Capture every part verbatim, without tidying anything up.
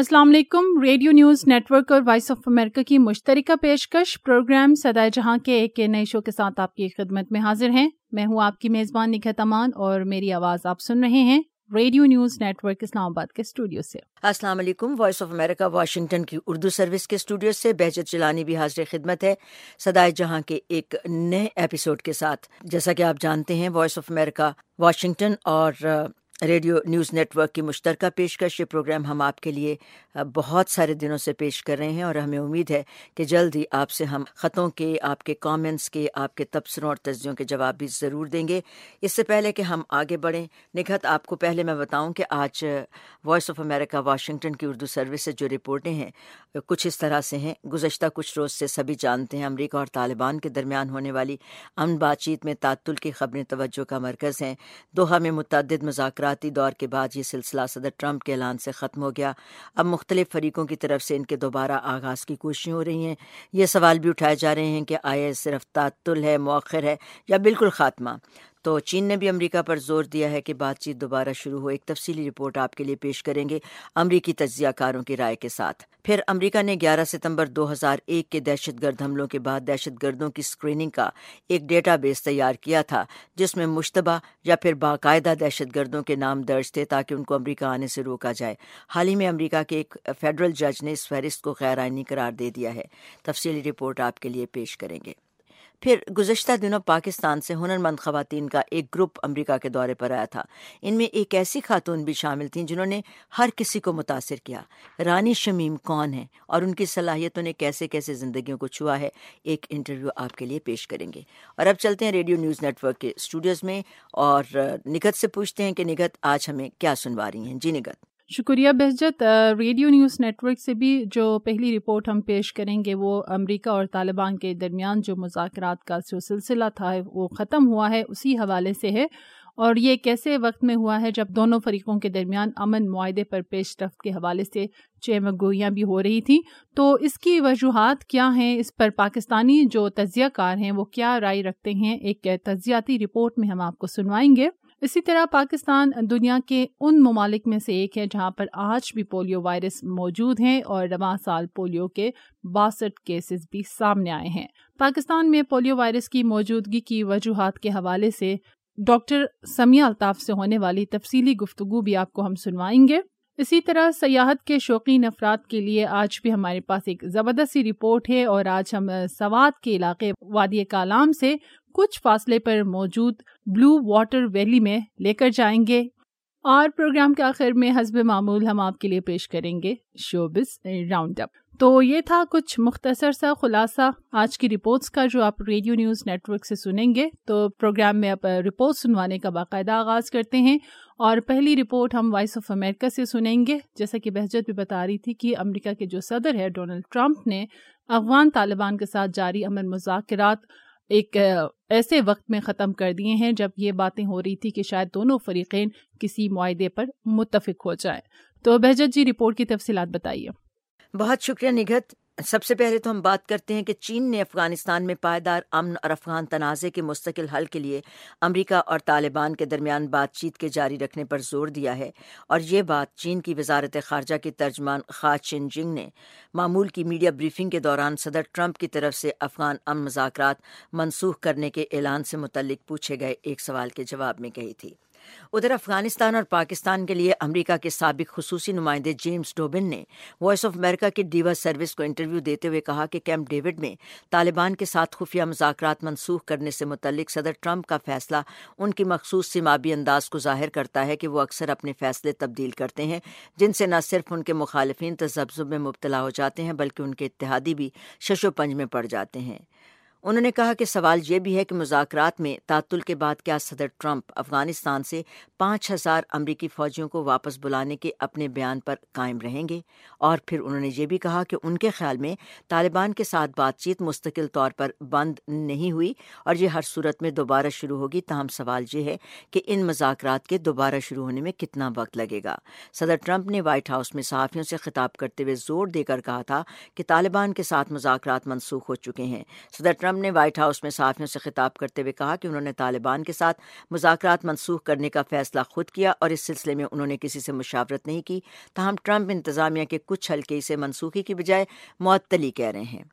अस्सलाम वालेकुम। Radio news network और वॉइस ऑफ अमेरिका की मुश्तरका पेशकश प्रोग्राम सदाए जहां के एक नए शो के साथ आपकी खिदमत में हाजिर हैं। मैं हूं आपकी मेज़बान निखत अमान और मेरी आवाज़ आप सुन रहे हैं रेडियो न्यूज़ नेटवर्क इस्लामाबाद के स्टूडियो से। अस्सलाम वालेकुम। वॉइस ऑफ अमेरिका वाशिंगटन की उर्दू सर्विस के स्टूडियो से बहजत जिलानी भी हाजिर खिदमत है सदाए जहां के एक नए एपिसोड के साथ। जैसा कि आप जानते हैं, वॉइस ऑफ अमेरिका वाशिंगटन और रेडियो न्यूज़ नेटवर्क की मुश्तरका पेशकश ये प्रोग्राम हम आपके लिए बहुत सारे दिनों से पेश कर रहे हैं और हमें उम्मीद है कि जल्द ही आपसे हम ख़तों के, आपके कमेंट्स के, आपके तबसरों और तज्जियों के जवाब भी ज़रूर देंगे। इससे पहले कि हम आगे बढ़ें, निखत आपको पहले मैं बताऊं कि आज वॉइस ऑफ अमेरिका वाशिंगटन की उर्दू सर्विस से जो रिपोर्टें हैं कुछ इस तरह से हैं। गुज़श्ता कुछ रोज़ से सभी जानते हैं अमरीका और तालिबान के दरमियान होने वाली अमन बातचीत में तात्तुल की ख़बरें तवज्जो का मरकज़ हैं। दोहा में मुतअद्दिद मुज़ाकराती दौर के बाद ये सिलसिला सदर ट्रंप के ऐलान से ख़त्म हो गया। अब मुख्तलिफ फरीकों की तरफ से इनके दोबारा आगाज़ की कोशिशें हो रही हैं। ये सवाल भी उठाए जा रहे हैं कि आया सिर्फ तात्तुल है, मौखर है या बिल्कुल ख़ात्मा। तो चीन ने भी अमेरिका पर जोर दिया है कि बातचीत दोबारा शुरू हो। एक तफसीली रिपोर्ट आपके लिए पेश करेंगे अमरीकी तज्ज़ियाकारों की राय के साथ। फिर अमेरिका ने ग्यारह सितंबर दो हज़ार एक के दहशतगर्द हमलों के बाद दहशतगर्दों की स्क्रीनिंग का एक डेटाबेस तैयार किया था, जिसमें मुश्तबा या फिर बाकायदा दहशतगर्दों के नाम दर्ज थे ताकि उनको अमेरिका आने से रोका जाए। हाल ही में अमेरिका के एक फेडरल जज ने इस फहरिस्त को गैर आइनी करार दे दिया है। तफसीली रिपोर्ट आपके लिए पेश करेंगे। फिर गुज़श्ता दिनों पाकिस्तान से हुनरमंद ख़वातीन का एक ग्रुप अमेरिका के दौरे पर आया था। इनमें एक ऐसी खातून भी शामिल थीं जिन्होंने हर किसी को मुतासिर किया। रानी शमीम कौन है और उनकी सलाहियतों ने कैसे कैसे ज़िंदगियों को छुआ है, एक इंटरव्यू आपके लिए पेश करेंगे। और अब चलते हैं रेडियो न्यूज़ नेटवर्क के स्टूडियोज़ में और निगत से पूछते हैं कि निगत आज हमें क्या सुनवा रही हैं। जी निगत। शुक्रिया बहजत। रेडियो न्यूज़ नेटवर्क से भी जो पहली रिपोर्ट हम पेश करेंगे वो अमेरिका और तालिबान के दरमियान जो मुज़ाकरात का जो सिलसिला था वो ख़त्म हुआ है, उसी हवाले से है। और ये कैसे वक्त में हुआ है जब दोनों फरीकों के दरमियान अमन मुआहदे पर पेशरफ्त के हवाले से चहमगोइयाँ भी हो रही थी। तो इसकी वजूहात क्या हैं, इस पर पाकिस्तानी जो तज्ज़ियाकार हैं वो क्या राय रखते हैं, एक तज्ज़ियाती रिपोर्ट में हम आपको सुनवाएंगे। इसी तरह पाकिस्तान दुनिया के उन ममालिक में से एक है जहां पर आज भी पोलियो वायरस मौजूद हैं और रवां साल पोलियो के बासठ केसेस भी सामने आए हैं। पाकिस्तान में पोलियो वायरस की मौजूदगी की वजूहात के हवाले से डॉक्टर समिया अल्ताफ से होने वाली तफसीली गुफ्तगू भी आपको हम सुनवाएंगे। इसी तरह सयाहत के शौकीन अफराद के लिए आज भी हमारे पास एक ज़बरदस्त सी रिपोर्ट है और आज हम सवात के इलाके वादी कालाम से कुछ फासले पर मौजूद ब्लू वाटर वैली में लेकर जाएंगे। और प्रोग्राम के आखिर में हस्ब मामूल हम आपके लिए पेश करेंगे शोबिस राउंड अप। तो ये था कुछ मुख्तसर सा खुलासा आज की रिपोर्ट्स का जो आप रेडियो न्यूज़ नेटवर्क से सुनेंगे। तो प्रोग्राम में अब रिपोर्ट सुनवाने का बाकायदा आगाज़ करते हैं और पहली रिपोर्ट हम वॉइस ऑफ अमेरिका से सुनेंगे। जैसा कि बहजत भी बता रही थी कि अमेरिका के जो सदर है डोनाल्ड ट्रंप ने अफगान तालिबान के साथ जारी अमन मुज़ाकरात एक ऐसे वक्त में ख़त्म कर दिए हैं जब ये बातें हो रही थी कि शायद दोनों फरीक़ैन किसी मुआहदे पर मुत्तफ़िक हो जाएं। तो बहजत जी रिपोर्ट की तफसीलात बताइए। बहुत शुक्रिया निगत। सबसे पहले तो हम बात करते हैं कि चीन ने अफगानिस्तान में पायदार अमन और अफगान तनाज़े के मुस्तकिल हल के लिए अमेरिका और तालिबान के दरमियान बातचीत के जारी रखने पर जोर दिया है। और ये बात चीन की वजारत ख़ारजा की तर्जमान खा चिनजिंग ने मामूल की मीडिया ब्रीफिंग के दौरान सदर ट्रंप की तरफ से अफगान अमन मुज़ाकरात मनसूख करने के ऐलान से मुतल्लिक पूछे गए एक सवाल के जवाब में कही थी। उधर अफगानिस्तान और पाकिस्तान के लिए अमेरिका के साबिक खुसूसी नुमाइंदे जेम्स डोबिन ने वॉइस ऑफ अमेरिका की डीवा सर्विस को इंटरव्यू देते हुए कहा कि कैंप डेविड में तालिबान के साथ खुफिया मुज़ाकरात मनसूख करने से मुतल्लिक सदर ट्रंप का फैसला उनकी मखसूस सिमाबी अंदाज को जाहिर करता है कि वो अक्सर अपने फैसले तब्दील करते हैं, जिनसे न सिर्फ उनके मुखालिफिन तज़ब्ज़ुब में मुब्तला हो जाते हैं बल्कि उनके इत्तेहादी भी शशोपंज में पड़ जाते हैं। उन्होंने कहा कि सवाल ये भी है कि मुज़ाकरात में तात्तुल के बाद क्या सदर ट्रंप अफगानिस्तान से पाँच हज़ार अमरीकी फ़ौजियों को वापस बुलाने के अपने बयान पर कायम रहेंगे। और फिर उन्होंने ये भी कहा कि उनके ख्याल में तालिबान के साथ बातचीत मुस्तकिल तौर पर बंद नहीं हुई और ये हर सूरत में दोबारा शुरू होगी। ताहम सवाल ये है कि इन मुज़ाकरात के दोबारा शुरू होने में कितना वक्त लगेगा। सदर ट्रंप ने वाइट हाउस में सहाफ़ियों से खिताब करते हुए जोर देकर कहा था कि तालिबान के साथ मुज़ाकरात मनसूख हो चुके हैं। सदर ट्रंप ٹرمپ نے وائٹ ہاؤس میں صحافیوں سے خطاب کرتے ہوئے کہا کہ انہوں نے طالبان کے ساتھ مذاکرات منسوخ کرنے کا فیصلہ خود کیا اور اس سلسلے میں انہوں نے کسی سے مشاورت نہیں کی. تاہم ٹرمپ انتظامیہ کے کچھ حلقے اسے منسوخی کی بجائے معطلی کہہ رہے ہیں.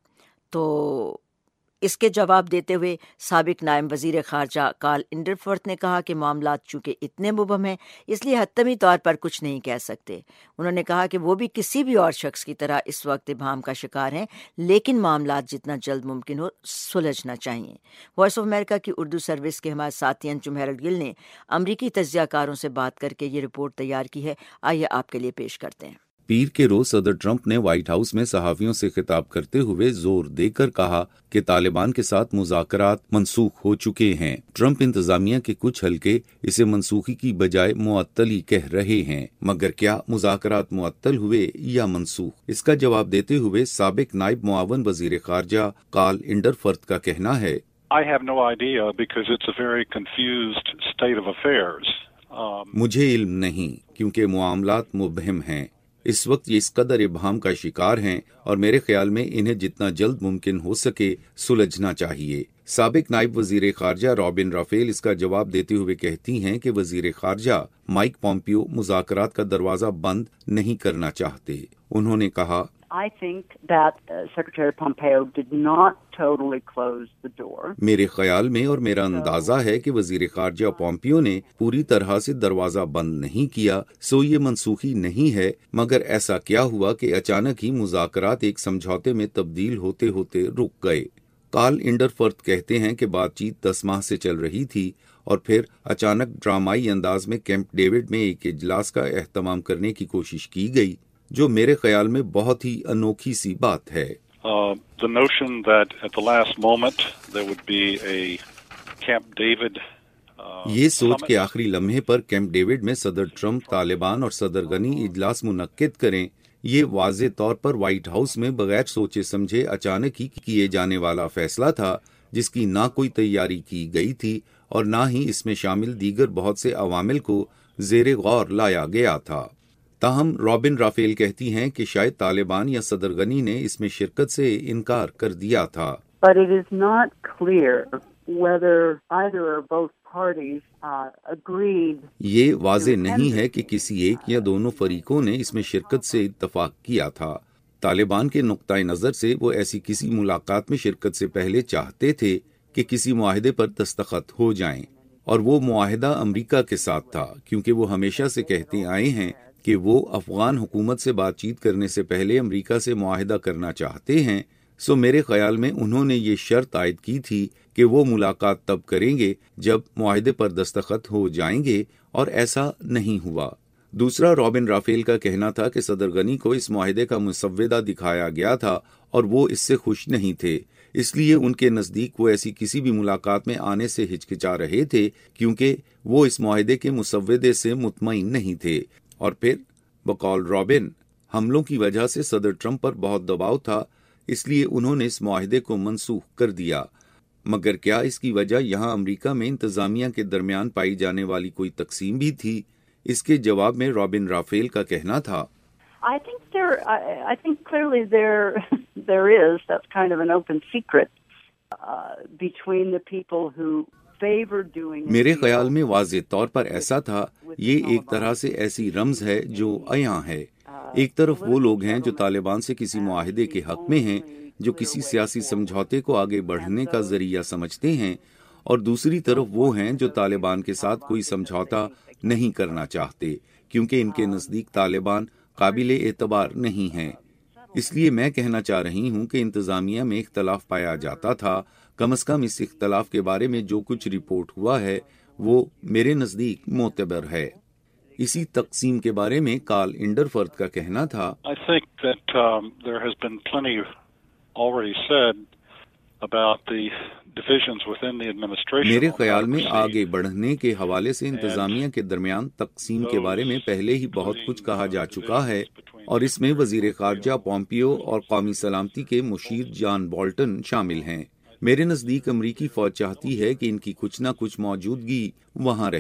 تو اس کے جواب دیتے ہوئے سابق نائب وزیر خارجہ کارل انڈرفورتھ نے کہا کہ معاملات چونکہ اتنے مبہم ہیں اس لیے حتمی طور پر کچھ نہیں کہہ سکتے. انہوں نے کہا کہ وہ بھی کسی بھی اور شخص کی طرح اس وقت ابہام کا شکار ہیں لیکن معاملات جتنا جلد ممکن ہو سلجھنا چاہیے. وائس آف امریکہ کی اردو سروس کے ہمارے ساتھی انجم ہیرلڈ گل نے امریکی تجزیہ کاروں سے بات کر کے یہ رپورٹ تیار کی ہے. آئیے آپ کے لیے پیش کرتے ہیں. پیر کے روز صدر ٹرمپ نے وائٹ ہاؤس میں صحافیوں سے خطاب کرتے ہوئے زور دے کر کہا کہ طالبان کے ساتھ مذاکرات منسوخ ہو چکے ہیں. ٹرمپ انتظامیہ کے کچھ حلقے اسے منسوخی کی بجائے معطلی کہہ رہے ہیں. مگر کیا مذاکرات معطل ہوئے یا منسوخ؟ اس کا جواب دیتے ہوئے سابق نائب معاون وزیر خارجہ کارل انڈرفورتھ کا کہنا ہے I have no idea because it's a very confused state of affairs. Um, مجھے علم نہیں کیونکہ معاملات مبہم ہیں. اس وقت یہ اس قدر ابہام کا شکار ہیں اور میرے خیال میں انہیں جتنا جلد ممکن ہو سکے سلجھنا چاہیے. سابق نائب وزیر خارجہ رابن رافیل اس کا جواب دیتے ہوئے کہتی ہیں کہ وزیر خارجہ مائک پومپیو مذاکرات کا دروازہ بند نہیں کرنا چاہتے. انہوں نے کہا I think that uh, Secretary Pompeo did not totally close the door. میرے خیال میں اور میرا اندازہ ہے کہ وزیر خارجہ پومپیو نے پوری طرح سے دروازہ بند نہیں کیا. سو یہ منسوخی نہیں ہے. مگر ایسا کیا ہوا کہ اچانک ہی مذاکرات ایک سمجھوتے میں تبدیل ہوتے ہوتے رک گئے. کارل انڈرفورتھ کہتے ہیں کہ بات چیت دس ماہ سے چل رہی تھی اور پھر اچانک ڈرامائی انداز میں کیمپ ڈیوڈ میں ایک اجلاس کا اہتمام کرنے کی کوشش کی گئی جو میرے خیال میں بہت ہی انوکھی سی بات ہے. uh, the notion that at the last moment there would be a Camp David uh, یہ سوچ summit. کے آخری لمحے پر کیمپ ڈیوڈ میں صدر ٹرمپ طالبان اور صدر غنی اجلاس منعقد کریں، یہ واضح طور پر وائٹ ہاؤس میں بغیر سوچے سمجھے اچانک ہی کیے جانے والا فیصلہ تھا جس کی نہ کوئی تیاری کی گئی تھی اور نہ ہی اس میں شامل دیگر بہت سے عوامل کو زیر غور لایا گیا تھا. تاہم رابن رافیل کہتی ہیں کہ شاید طالبان یا صدر غنی نے اس میں شرکت سے انکار کر دیا تھا. But it is not clear whether either or both parties uh, agreed. یہ واضح نہیں ہے کہ کسی ایک یا دونوں فریقوں نے اس میں شرکت سے اتفاق کیا تھا. طالبان کے نقطۂ نظر سے وہ ایسی کسی ملاقات میں شرکت سے پہلے چاہتے تھے کہ کسی معاہدے پر دستخط ہو جائیں، اور وہ معاہدہ امریکہ کے ساتھ تھا کیونکہ وہ ہمیشہ سے کہتے آئے ہیں کہ وہ افغان حکومت سے بات چیت کرنے سے پہلے امریکہ سے معاہدہ کرنا چاہتے ہیں. سو میرے خیال میں انہوں نے یہ شرط عائد کی تھی کہ وہ ملاقات تب کریں گے جب معاہدے پر دستخط ہو جائیں گے، اور ایسا نہیں ہوا. دوسرا رابن رافیل کا کہنا تھا کہ صدر غنی کو اس معاہدے کا مسودہ دکھایا گیا تھا اور وہ اس سے خوش نہیں تھے، اس لیے ان کے نزدیک وہ ایسی کسی بھی ملاقات میں آنے سے ہچکچا رہے تھے کیونکہ وہ اس معاہدے کے مسودے سے مطمئن نہیں تھے. اور پھر بقول رابن، حملوں کی وجہ سے صدر ٹرمپ پر بہت دباؤ تھا، اس لیے انہوں نے اس معاہدے کو منسوخ کر دیا. مگر کیا اس کی وجہ یہاں امریکہ میں انتظامیہ کے درمیان پائی جانے والی کوئی تقسیم بھی تھی؟ اس کے جواب میں رابن رافیل کا کہنا تھا I think there, I, I think clearly there, there is. That's kind of an open secret uh, between the people who favor doing. میرے خیال میں واضح طور پر ایسا تھا. یہ ایک طرح سے ایسی رمز ہے جو عیاں ہے. ایک طرف وہ لوگ ہیں جو طالبان سے کسی معاہدے کے حق میں ہیں، جو کسی سیاسی سمجھوتے کو آگے بڑھنے کا ذریعہ سمجھتے ہیں، اور دوسری طرف وہ ہیں جو طالبان کے ساتھ کوئی سمجھوتا نہیں کرنا چاہتے کیونکہ ان کے نزدیک طالبان قابل اعتبار نہیں ہیں. اس لیے میں کہنا چاہ رہی ہوں کہ انتظامیہ میں اختلاف پایا جاتا تھا. کم از کم اس اختلاف کے بارے میں جو کچھ رپورٹ ہوا ہے وہ میرے نزدیک معتبر ہے. اسی تقسیم کے بارے میں کارل انڈرفورتھ کا کہنا تھا I think that um, there has been plenty already said about the divisions within the administration. میرے خیال میں آگے بڑھنے کے حوالے سے انتظامیہ کے درمیان تقسیم کے بارے میں پہلے ہی بہت کچھ کہا جا چکا ہے، اور اس میں وزیر خارجہ پومپیو اور قومی سلامتی کے مشیر جان بولٹن شامل ہیں. میرے نزدیک امریکی فوج چاہتی ہے کہ ان کی کچھ نہ کچھ موجودگی وہاں رہے.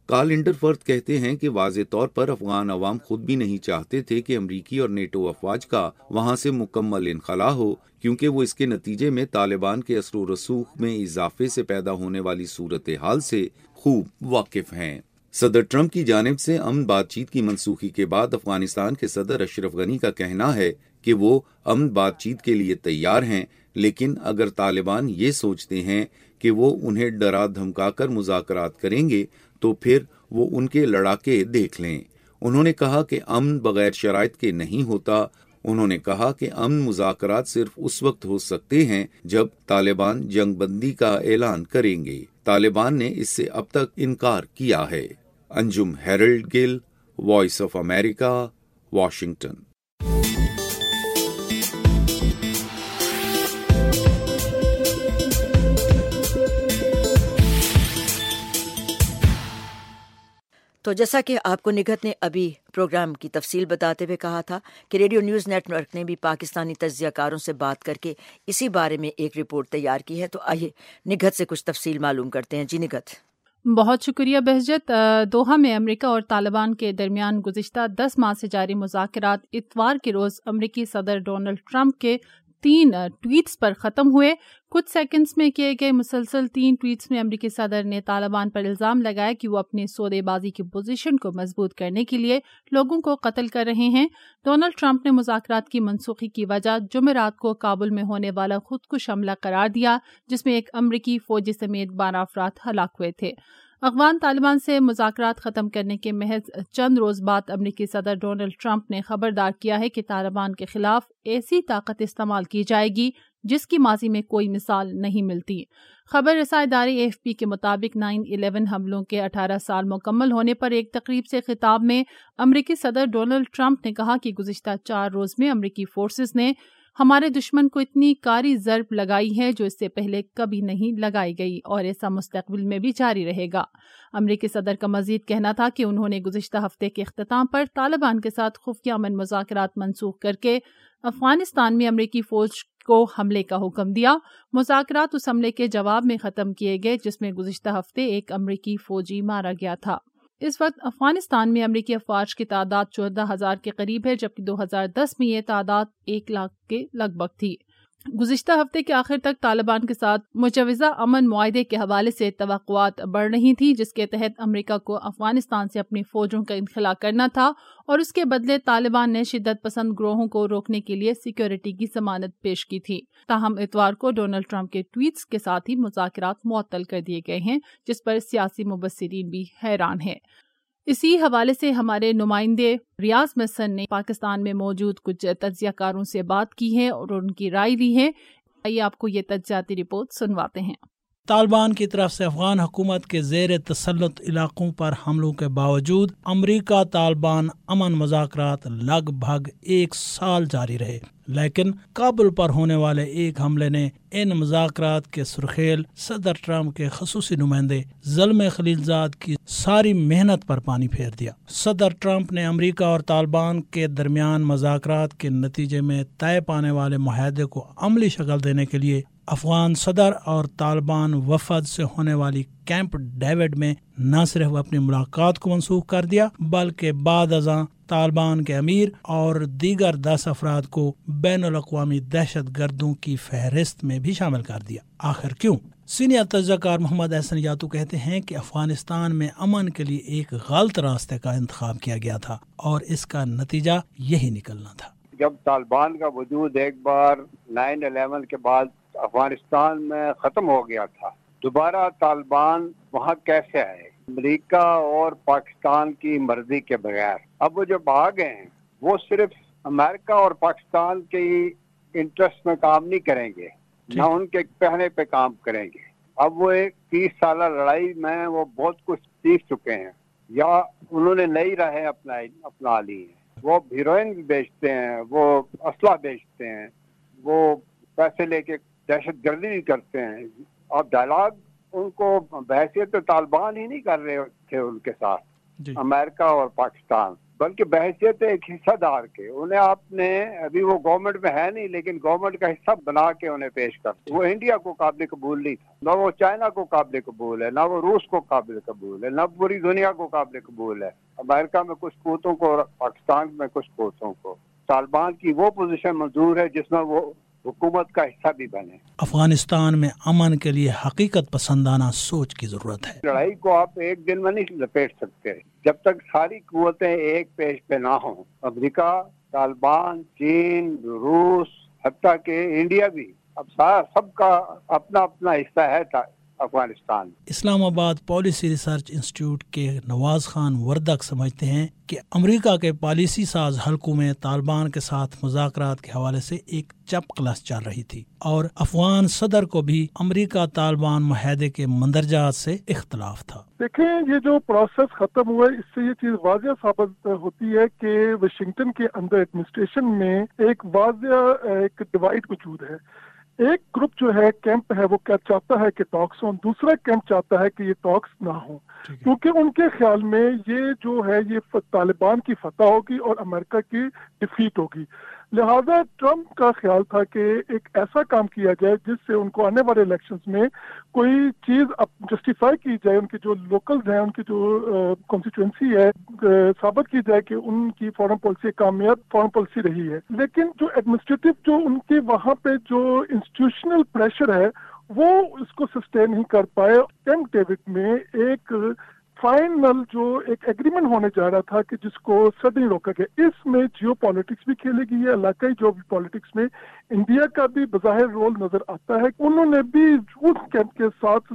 کارل انڈرفرتھ کہتے ہیں کہ واضح طور پر افغان عوام خود بھی نہیں چاہتے تھے کہ امریکی اور نیٹو افواج کا وہاں سے مکمل انخلا ہو، کیونکہ وہ اس کے نتیجے میں طالبان کے اثر و رسوخ میں اضافے سے پیدا ہونے والی صورتحال سے خوب واقف ہیں۔ صدر ٹرمپ کی جانب سے امن بات چیت کی منسوخی کے بعد افغانستان کے صدر اشرف غنی کا کہنا ہے کہ وہ امن بات چیت کے لیے تیار ہیں، لیکن اگر طالبان یہ سوچتے ہیں کہ وہ انہیں ڈرا دھمکا کر مذاکرات کریں گے تو پھر وہ ان کے لڑاکے دیکھ لیں۔ انہوں نے کہا کہ امن بغیر شرائط کے نہیں ہوتا۔ انہوں نے کہا کہ امن مذاکرات صرف اس وقت ہو سکتے ہیں جب طالبان جنگ بندی کا اعلان کریں گے۔ طالبان نے اس سے اب تک انکار کیا ہے۔ Anjum Harold Gill, voice of America, Washington. تو جیسا کہ آپ کو نگہت نے ابھی پروگرام کی تفصیل بتاتے ہوئے کہا تھا کہ ریڈیو نیوز نیٹ ورک نے بھی پاکستانی تجزیہ کاروں سے بات کر کے اسی بارے میں ایک رپورٹ تیار کی ہے، تو آئیے نگہت سے کچھ تفصیل معلوم کرتے ہیں۔ جی نگہت۔ بہت شکریہ بہجت۔ دوحہ میں امریکہ اور طالبان کے درمیان گزشتہ دس ماہ سے جاری مذاکرات اتوار کے روز امریکی صدر ڈونلڈ ٹرمپ کے تین ٹویٹس پر ختم ہوئے۔ کچھ سیکنڈز میں کیے گئے مسلسل تین ٹویٹس میں امریکی صدر نے طالبان پر الزام لگایا کہ وہ اپنے سودے بازی کی پوزیشن کو مضبوط کرنے کے لیے لوگوں کو قتل کر رہے ہیں۔ ڈونلڈ ٹرمپ نے مذاکرات کی منسوخی کی وجہ جمعرات کو کابل میں ہونے والا خودکش حملہ قرار دیا، جس میں ایک امریکی فوجی سمیت بارہ افراد ہلاک ہوئے تھے۔ افغان طالبان سے مذاکرات ختم کرنے کے محض چند روز بعد امریکی صدر ڈونلڈ ٹرمپ نے خبردار کیا ہے کہ طالبان کے خلاف ایسی طاقت استعمال کی جائے گی جس کی ماضی میں کوئی مثال نہیں ملتی۔ خبر رساں ادارے اے ایف پی کے مطابق نائن الیون حملوں کے اٹھارہ سال مکمل ہونے پر ایک تقریب سے خطاب میں امریکی صدر ڈونلڈ ٹرمپ نے کہا کہ گزشتہ چار روز میں امریکی فورسز نے ہمارے دشمن کو اتنی کاری ضرب لگائی ہے جو اس سے پہلے کبھی نہیں لگائی گئی، اور ایسا مستقبل میں بھی جاری رہے گا۔ امریکی صدر کا مزید کہنا تھا کہ انہوں نے گزشتہ ہفتے کے اختتام پر طالبان کے ساتھ خفیہ امن مذاکرات منسوخ کر کے افغانستان میں امریکی فوج کو حملے کا حکم دیا۔ مذاکرات اس حملے کے جواب میں ختم کیے گئے جس میں گزشتہ ہفتے ایک امریکی فوجی مارا گیا تھا۔ اس وقت افغانستان میں امریکی افواج کی تعداد چودہ ہزار کے قریب ہے، جبکہ دو ہزار دس میں یہ تعداد ایک لاکھ کے لگ بھگ تھی۔ گزشتہ ہفتے کے آخر تک طالبان کے ساتھ مجوزہ امن معاہدے کے حوالے سے توقعات بڑھ رہی تھیں، جس کے تحت امریکہ کو افغانستان سے اپنی فوجوں کا انخلا کرنا تھا، اور اس کے بدلے طالبان نے شدت پسند گروہوں کو روکنے کے لیے سیکیورٹی کی ضمانت پیش کی تھی۔ تاہم اتوار کو ڈونلڈ ٹرمپ کے ٹویٹس کے ساتھ ہی مذاکرات معطل کر دیے گئے ہیں، جس پر سیاسی مبصرین بھی حیران ہیں۔ اسی حوالے سے ہمارے نمائندے ریاض محسن نے پاکستان میں موجود کچھ تجزیہ کاروں سے بات کی ہے اور ان کی رائے لی ہے۔ آئیے آپ کو یہ تجزیاتی رپورٹ سنواتے ہیں۔ طالبان کی طرف سے افغان حکومت کے زیر تسلط علاقوں پر حملوں کے باوجود امریکہ طالبان امن مذاکرات لگ بھگ ایک سال جاری رہے، لیکن کابل پر ہونے والے ایک حملے نے ان مذاکرات کے سرخیل صدر ٹرمپ کے خصوصی نمائندے زلمے خلیلزاد کی ساری محنت پر پانی پھیر دیا۔ صدر ٹرمپ نے امریکہ اور طالبان کے درمیان مذاکرات کے نتیجے میں طے پانے والے معاہدے کو عملی شکل دینے کے لیے افغان صدر اور طالبان وفد سے ہونے والی کیمپ ڈیوڈ میں نہ صرف اپنی ملاقات کو منسوخ کر دیا بلکہ بعد ازاں طالبان کے امیر اور دیگر دس افراد کو بین الاقوامی دہشت گردوں کی فہرست میں بھی شامل کر دیا۔ آخر کیوں؟ سینئر تجزیہ کار محمد احسن یاتو کہتے ہیں کہ افغانستان میں امن کے لیے ایک غلط راستے کا انتخاب کیا گیا تھا اور اس کا نتیجہ یہی نکلنا تھا۔ جب طالبان کا وجود ایک بار نائن الیون کے بعد افغانستان میں ختم ہو گیا تھا، دوبارہ طالبان وہاں کیسے آئے؟ امریکہ اور پاکستان کی مرضی کے بغیر۔ اب وہ جو آ گئے ہیں وہ صرف امریکہ اور پاکستان کے انٹرسٹ میں کام نہیں کریں گے، نہ ان کے کہنے پہ کام کریں گے۔ اب وہ ایک تیس سالہ لڑائی میں وہ بہت کچھ سیکھ چکے ہیں، یا انہوں نے نئی راہیں اپنا اپنا لی ہیں۔ وہ ہیروئن بھی بیچتے ہیں، وہ اسلحہ بیچتے ہیں، وہ پیسے لے کے دہشت گردی بھی کرتے ہیں۔ اب ڈائلاگ ان کو بحیثیت طالبان ہی نہیں کر رہے تھے ان کے ساتھ، جی۔ امریکہ اور پاکستان بلکہ بحیثیت ایک حصہ دار کے انہیں آپ نے, ابھی وہ گورنمنٹ میں ہے نہیں لیکن گورنمنٹ کا حصہ بنا کے انہیں پیش کر. وہ انڈیا کو قابل قبول نہیں تھا, نہ وہ چائنا کو قابل قبول ہے, نہ وہ روس کو قابل قبول ہے, نہ پوری دنیا کو قابل قبول ہے. امریکہ میں کچھ قوتوں کو اور پاکستان میں کچھ قوتوں کو طالبان کی وہ پوزیشن منظور ہے جس میں وہ حکومت کا حصہ بھی بنے. افغانستان میں امن کے لیے حقیقت پسندانہ سوچ کی ضرورت ہے. لڑائی کو آپ ایک دن میں نہیں لپیٹ سکتے جب تک ساری قوتیں ایک پیج پہ نہ ہوں. امریکہ, طالبان, چین, روس, حتیٰ کہ انڈیا بھی, اب سارا سب کا اپنا اپنا حصہ ہے افغانستان. اسلام آباد پالیسی ریسرچ انسٹیٹیوٹ کے نواز خان وردک سمجھتے ہیں کہ امریکہ کے پالیسی ساز حلقوں میں طالبان کے ساتھ مذاکرات کے حوالے سے ایک چپ کلاس چل رہی تھی اور افغان صدر کو بھی امریکہ طالبان معاہدے کے مندرجات سے اختلاف تھا. دیکھیں, یہ جو پروسیس ختم ہوا ہے اس سے یہ چیز واضح ثابت ہوتی ہے کہ واشنگٹن کے اندر ایڈمنسٹریشن میں ایک واضح ایک ڈیوائڈ موجود ہے. ایک گروپ جو ہے کیمپ ہے وہ کیا چاہتا ہے کہ ٹاکس ہوں, دوسرا کیمپ چاہتا ہے کہ یہ ٹاکس نہ ہوں, کیونکہ ان کے خیال میں یہ جو ہے یہ طالبان کی فتح ہوگی اور امریکہ کی ڈیفیٹ ہوگی. لہذا ٹرمپ کا خیال تھا کہ ایک ایسا کام کیا جائے جس سے ان کو آنے والے الیکشنز میں کوئی چیز جسٹیفائی کی جائے, ان کے جو لوکلز ہیں, ان کی جو کانسٹیٹوئنسی ہے, ثابت کی جائے کہ ان کی فارن پالیسی کامیاب فارن پالیسی رہی ہے. لیکن جو ایڈمنسٹریٹو جو ان کے وہاں پہ جو انسٹیٹیوشنل پریشر ہے وہ اس کو سسٹین نہیں کر پائے. کیمپ ڈیوڈ میں ایک فائنل جو ایک ایگریمنٹ ہونے جا رہا تھا کہ جس کو سڈنلی روکا گیا, اس میں جیو پالیٹکس بھی کھیلی گئی ہے, علاقائی جو پالیٹکس میں انڈیا کا بھی بظاہر رول نظر آتا ہے. انہوں نے بھی اس کیمپ کے ساتھ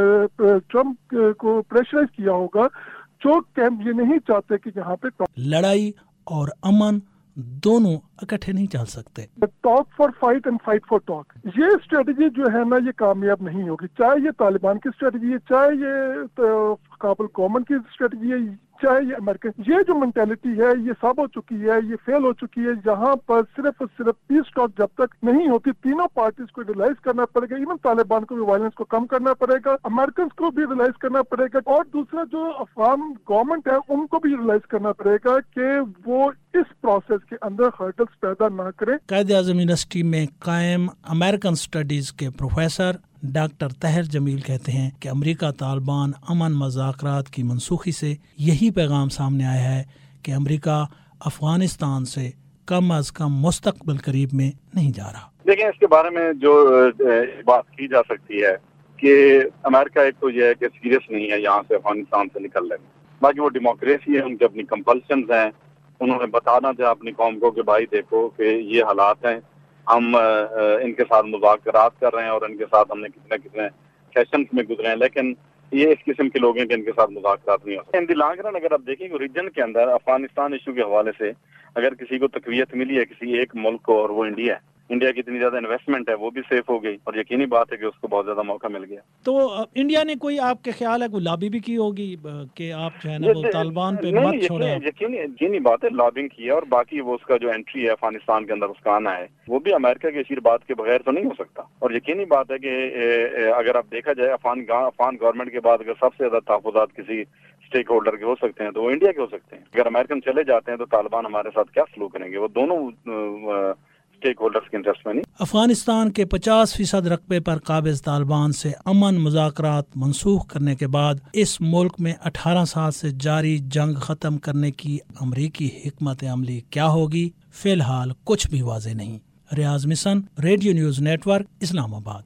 ٹرمپ کو پریشرائز کیا ہوگا جو کیمپ یہ نہیں چاہتے کہ یہاں پہ لڑائی اور امن دونوں اکٹھے نہیں چل سکتے. Talk for fight and fight for talk, یہ اسٹریٹجی جو ہے نا یہ کامیاب نہیں ہوگی, چاہے یہ طالبان کی اسٹریٹجی ہے, چاہے یہ کابل گورنمنٹ کی اسٹریٹجی ہے, چاہے یہ امریکہ. یہ جو مینٹیلٹی ہے یہ سب ہو چکی ہے, یہ فیل ہو چکی ہے. یہاں پر صرف اور صرف پیس ٹاک جب تک نہیں ہوتی, تینوں پارٹیز کو ریلائز کرنا پڑے گا, ایون طالبان کو بھی وائلنس کو کم کرنا پڑے گا, امریکنز کو بھی ریلائز کرنا پڑے گا, اور دوسرا جو افغان گورنمنٹ ہے ان کو بھی ریلائز کرنا پڑے گا کہ وہ اس پروسیس کے اندر ہرڈلز پیدا نہ کریں. قائد اعظم یونیورسٹی میں قائم امریکن اسٹڈیز کے پروفیسر ڈاکٹر طاہر جمیل کہتے ہیں کہ امریکہ طالبان امن مذاکرات کی منسوخی سے یہی پیغام سامنے آیا ہے کہ امریکہ افغانستان سے کم از کم مستقبل قریب میں نہیں جا رہا. دیکھیں, اس کے بارے میں جو بات کی جا سکتی ہے کہ امریکہ ایک تو یہ ہے کہ سیریس نہیں ہے یہاں سے افغانستان سے نکل رہے, باقی وہ ڈیموکریسی ہے, ان کی اپنی کمپلشنز ہیں. انہوں نے بتانا تھا اپنی قوم کو کہ بھائی دیکھو کہ یہ حالات ہیں, ہم ان کے ساتھ مذاکرات کر رہے ہیں اور ان کے ساتھ ہم نے کتنے کتنے سیشنز میں گزرے ہیں, لیکن یہ اس قسم کے لوگ ہیں کہ ان کے ساتھ مذاکرات نہیں ہو سکتے. ان دی لانگ رن اگر آپ دیکھیں کہ ریجن کے اندر افغانستان ایشو کے حوالے سے اگر کسی کو تقویت ملی ہے کسی ایک ملک کو, اور وہ انڈیا ہے, انڈیا کی اتنی زیادہ انویسٹمنٹ ہے وہ بھی سیف ہو گئی, اور یقینی بات ہے کہ اس کو بہت زیادہ موقع مل گیا. تو انڈیا نے کوئی آپ کے خیال ہے کوئی لابی بھی کی ہوگی کہ آپ جو ہے نا وہ طالبان پہ مت چھوڑیں؟ یقینی یقینی بات ہے, لابنگ کی ہے, اور باقی وہ اس کا جو انٹری ہے افغانستان کے اندر اس کا آنا ہے وہ بھی امریکہ کے آشیرواد کے بغیر تو نہیں ہو سکتا. اور یقینی بات ہے کہ اگر آپ دیکھا جائے افغان افغان گورنمنٹ کے بعد اگر سب سے زیادہ تحفظات کسی اسٹیک ہولڈر کے ہو سکتے ہیں تو وہ انڈیا کے ہو سکتے ہیں. اگر امریکن چلے جاتے ہیں تو طالبان ہمارے ساتھ کیا سلوک کریں گے, وہ دونوں اسٹیک ہولڈرز کے انٹرسٹ میں نہیں. افغانستان کے پچاس فیصد رقبے پر قابض طالبان سے امن مذاکرات منسوخ کرنے کے بعد اس ملک میں اٹھارہ سال سے جاری جنگ ختم کرنے کی امریکی حکمت عملی کیا ہوگی, فی الحال کچھ بھی واضح نہیں. ریاض مسن, radio news network, Islamabad.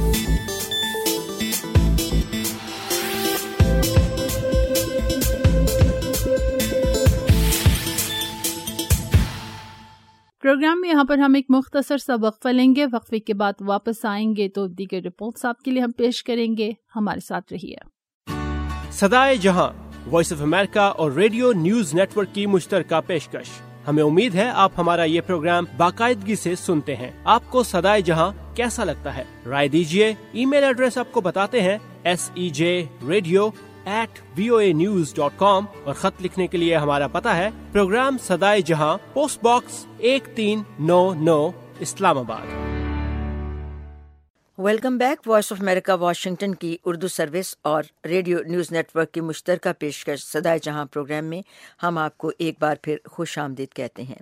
Programme میں یہاں پر ہم ایک مختصر سا وقفہ لیں گے. وقفے کے بعد واپس آئیں گے تو دیگر رپورٹس آپ کے لیے ہم پیش کریں گے. ہمارے ساتھ رہیے. صدائے جہاں وائس آف امریکہ اور ریڈیو نیوز نیٹ ورک کی مشترکہ پیشکش. ہمیں امید ہے آپ ہمارا یہ پروگرام باقاعدگی سے سنتے ہیں. آپ کو صدائے جہاں کیسا لگتا ہے؟ رائے دیجیے. ای میل ایڈریس آپ کو بتاتے ہیں, S E J radio at V O A news dot com, اور خط لکھنے کے لیے ہمارا پتہ ہے پروگرام صدائے جہاں, پوسٹ باکس ایک تین نو نو, Islamabad. Welcome back. Voice of America Washington کی اردو سروس اور ریڈیو نیوز نیٹ ورک کی مشترکہ پیشکش صدائے جہاں پروگرام میں ہم آپ کو ایک بار پھر خوش آمدید کہتے ہیں.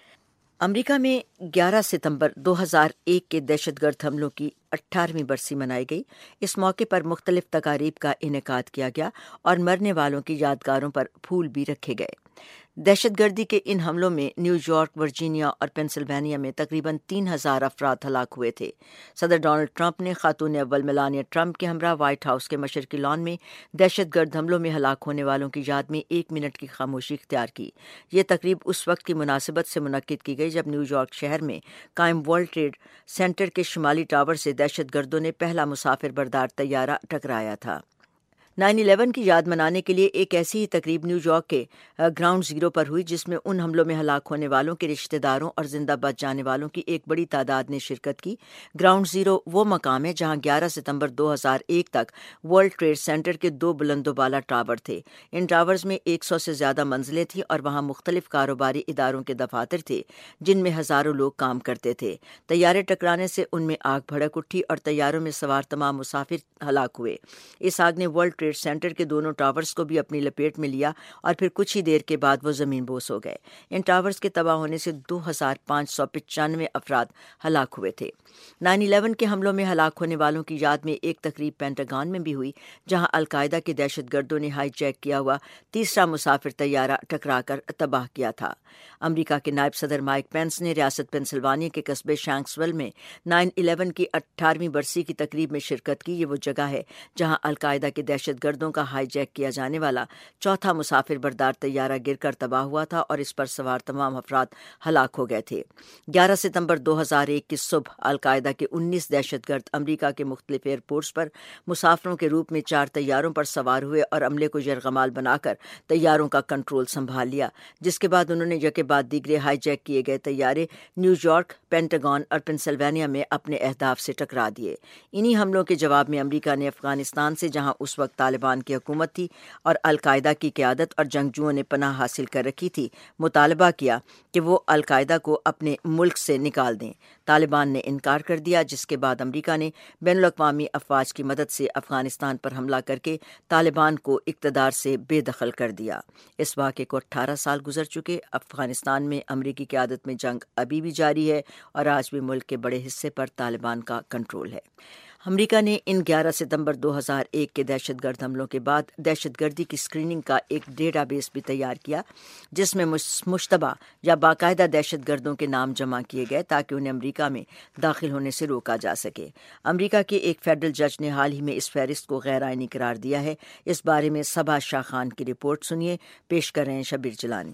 امریکہ میں گیارہ ستمبر دو ہزار ایک کے دہشت گرد حملوں کی اٹھارہویں برسی منائی گئی. اس موقع پر مختلف تقاریب کا انعقاد کیا گیا اور مرنے والوں کی یادگاروں پر پھول بھی رکھے گئے. دہشت گردی کے ان حملوں میں نیو یارک، ورجینیا اور پینسلوینیا میں تقریباً تین ہزار افراد ہلاک ہوئے تھے. صدر ڈونلڈ ٹرمپ نے خاتون اول میلانیا ٹرمپ کے ہمراہ وائٹ ہاؤس کے مشرقی لان میں دہشت گرد حملوں میں ہلاک ہونے والوں کی یاد میں ایک منٹ کی خاموشی اختیار کی. یہ تقریب اس وقت کی مناسبت سے منعقد کی گئی جب نیو یارک شہر میں قائم ورلڈ ٹریڈ سینٹر کے شمالی ٹاور سے دہشت گردوں نے پہلا مسافر بردار طیارہ ٹکرایا تھا. نائن الیون کی یاد منانے کے لیے ایک ایسی ہی تقریب نیو یارک کے گراؤنڈ زیرو پر ہوئی جس میں ان حملوں میں ہلاک ہونے والوں کے رشتہ داروں اور زندہ بچ جانے والوں کی ایک بڑی تعداد نے شرکت کی. گراؤنڈ زیرو وہ مقام ہے جہاں گیارہ ستمبر دو ہزار ایک تک ورلڈ ٹریڈ سینٹر کے دو بلند و بالا ٹاور تھے. ان ٹاورز میں ایک سو سے زیادہ منزلیں تھیں اور وہاں مختلف کاروباری اداروں کے دفاتر تھے جن میں ہزاروں لوگ کام کرتے تھے. طیارے ٹکرانے سے ان میں آگ بھڑک اٹھی اور طیاروں میں سوار تمام مسافر ہلاک ہوئے. اس آگ نے ورلڈ ٹریڈ سینٹر کے دونوں ٹاورز کو بھی اپنی لپیٹ میں لیا اور پھر کچھ ہی دیر کے بعد وہ زمین بوس ہو گئے. ان ٹاورز کے تباہ ہونے سے دو ہزار پانچ سو پچانوے افراد ہلاک ہوئے تھے. نائن الیون کے حملوں میں ہلاک ہونے والوں کی یاد میں ایک تقریب پینٹاگان میں بھی ہوئی جہاں القاعدہ کے دہشت گردوں نے ہائی جیک کیا ہوا تیسرا مسافر طیارہ ٹکرا کر تباہ کیا تھا. امریکہ کے نائب صدر مائک پینس نے ریاست پینسلوانیا کے قصبے شینکسول میں نائن الیون کی اٹھارہویں برسی کی تقریب میں شرکت کی. یہ وہ جگہ ہے جہاں القاعدہ کے دہشت گردوں کا ہائی جیک کیا جانے والا چوتھا مسافر بردار طیارہ گر کر تباہ ہوا تھا اور اس پر سوار تمام افراد ہلاک ہو گئے تھے. گیارہ ستمبر دو ہزار ایک کی صبح القاعدہ کے انیس دہشت گرد امریکہ کے مختلف ایئرپورٹس پر مسافروں کے روپ میں چار طیاروں پر سوار ہوئے اور عملے کو یرغمال بنا کر طیاروں کا کنٹرول سنبھال لیا، جس کے بعد انہوں نے یکے بعد دیگرے ہائی جیک کیے گئے طیارے نیو یارک، پینٹاگون اور پینسلوینیا میں اپنے اہداف سے ٹکرا دیے. انہی حملوں کے جواب میں امریکہ نے افغانستان سے، جہاں اس وقت طالبان کی حکومت تھی اور القاعدہ کی قیادت اور جنگجوؤں نے پناہ حاصل کر رکھی تھی، مطالبہ کیا کہ وہ القاعدہ کو اپنے ملک سے نکال دیں. طالبان نے انکار کر دیا، جس کے بعد امریکہ نے بین الاقوامی افواج کی مدد سے افغانستان پر حملہ کر کے طالبان کو اقتدار سے بے دخل کر دیا. اس واقعے کو اٹھارہ سال گزر چکے. افغانستان میں امریکی قیادت میں جنگ ابھی بھی جاری ہے اور آج بھی ملک کے بڑے حصے پر طالبان کا کنٹرول ہے. امریکہ نے ان گیارہ ستمبر دو ہزار ایک کے دہشت گرد حملوں کے بعد دہشت گردی کی اسکریننگ کا ایک ڈیٹا بیس بھی تیار کیا جس میں مشتبہ یا باقاعدہ دہشت گردوں کے نام جمع کیے گئے تاکہ انہیں امریکہ میں داخل ہونے سے روکا جا سکے. امریکہ کے ایک فیڈرل جج نے حال ہی میں اس فہرست کو غیر آئینی قرار دیا ہے. اس بارے میں صبا شاہ خان کی رپورٹ سنیے، پیش کر رہے ہیں شبیر جیلانی.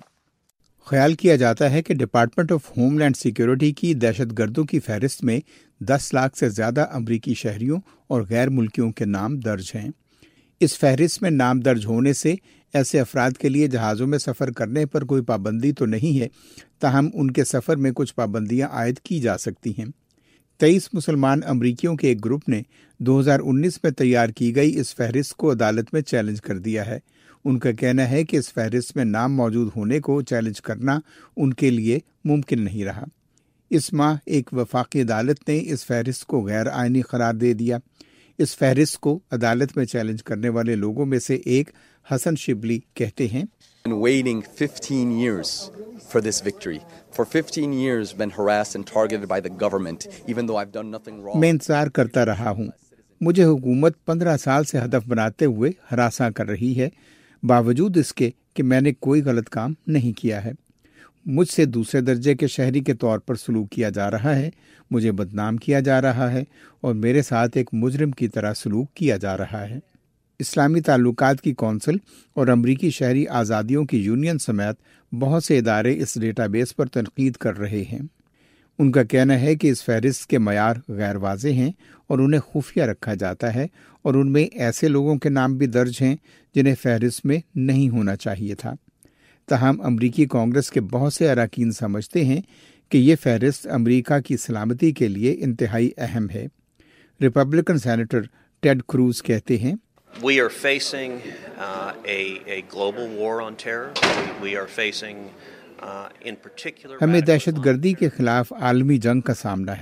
خیال کیا جاتا ہے کہ department of homeland security کی دہشت گردوں کی فہرست میں دس لاکھ سے زیادہ امریکی شہریوں اور غیر ملکیوں کے نام درج ہیں. اس فہرست میں نام درج ہونے سے ایسے افراد کے لیے جہازوں میں سفر کرنے پر کوئی پابندی تو نہیں ہے، تاہم ان کے سفر میں کچھ پابندیاں عائد کی جا سکتی ہیں. تیئیس مسلمان امریکیوں کے ایک گروپ نے دو ہزار انیس میں تیار کی گئی اس فہرست کو عدالت میں چیلنج کر دیا ہے. ان کا کہنا ہے کہ اس فہرست میں نام موجود ہونے کو چیلنج کرنا ان کے لیے ممکن نہیں رہا. اس ماہ ایک وفاقی عدالت نے اس فہرست کو غیر آئینی قرار دے دیا. اس فہرست کو عدالت میں چیلنج کرنے والے لوگوں میں سے ایک حسن شبلی کہتے ہیں، waiting fifteen years for this victory. For fifteen years been harassed and targeted by the government even though I've done nothing wrong. میں انتظار کرتا رہا ہوں. مجھے حکومت پندرہ سال سے ہدف بناتے ہوئے ہراساں کر رہی ہے، باوجود اس کے کہ میں نے کوئی غلط کام نہیں کیا ہے. مجھ سے دوسرے درجے کے شہری کے طور پر سلوک کیا جا رہا ہے، مجھے بدنام کیا جا رہا ہے اور میرے ساتھ ایک مجرم کی طرح سلوک کیا جا رہا ہے. اسلامی تعلقات کی کونسل اور امریکی شہری آزادیوں کی یونین سمیت بہت سے ادارے اس ڈیٹا بیس پر تنقید کر رہے ہیں. ان کا کہنا ہے کہ اس فہرست کے معیار غیر واضح ہیں اور انہیں خفیہ رکھا جاتا ہے اور ان میں ایسے لوگوں کے نام بھی درج ہیں جنہیں فہرست میں نہیں ہونا چاہیے تھا. تاہم امریکی کانگریس کے بہت سے اراکین سمجھتے ہیں کہ یہ فہرست امریکہ کی سلامتی کے لیے انتہائی اہم ہے. ریپبلکن سینیٹر ٹیڈ کروز کہتے ہیں، We are facing uh, a, a global war on terror. We are facing uh, in particular ہمیں دہشت گردی کے خلاف عالمی جنگ کا سامنا ہے،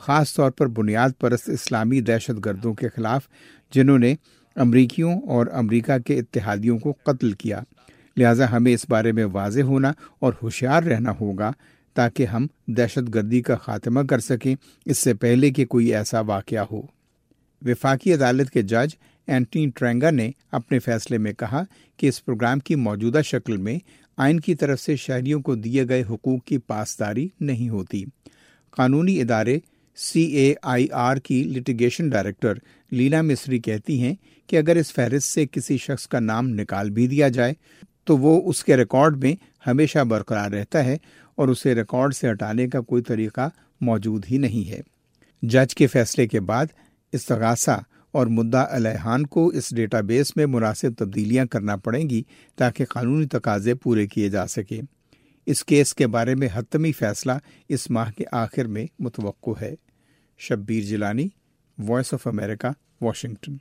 خاص طور پر بنیاد پرست اسلامی دہشت گردوں کے خلاف جنہوں نے امریکیوں اور امریکہ کے اتحادیوں کو قتل کیا۔ لہٰذا ہمیں اس بارے میں واضح ہونا اور ہوشیار رہنا ہوگا تاکہ ہم دہشت گردی کا خاتمہ کر سکیں اس سے پہلے کہ کوئی ایسا واقعہ ہو۔ وفاقی عدالت کے جج اینٹنی ٹرینگا نے اپنے فیصلے میں کہا کہ اس پروگرام کی موجودہ شکل میں آئین کی طرف سے شہریوں کو دیے گئے حقوق کی پاسداری نہیں ہوتی۔ قانونی ادارے سی اے آئی آر کی لٹیگیشن ڈائریکٹر لیلا مصری کہتی ہیں کہ اگر اس فہرست سے کسی شخص کا نام نکال بھی دیا جائے تو وہ اس کے ریکارڈ میں ہمیشہ برقرار رہتا ہے اور اسے ریکارڈ سے ہٹانے کا کوئی طریقہ موجود ہی نہیں ہے۔ جج کے فیصلے کے بعد استغاثہ اور مدعا علیحان کو اس ڈیٹا بیس میں مناسب تبدیلیاں کرنا پڑیں گی تاکہ قانونی تقاضے پورے کیے جا سکیں۔ اس کیس کے بارے میں حتمی فیصلہ اس ماہ کے آخر میں متوقع ہے۔ Shabbir Jilani, Voice of America, Washington.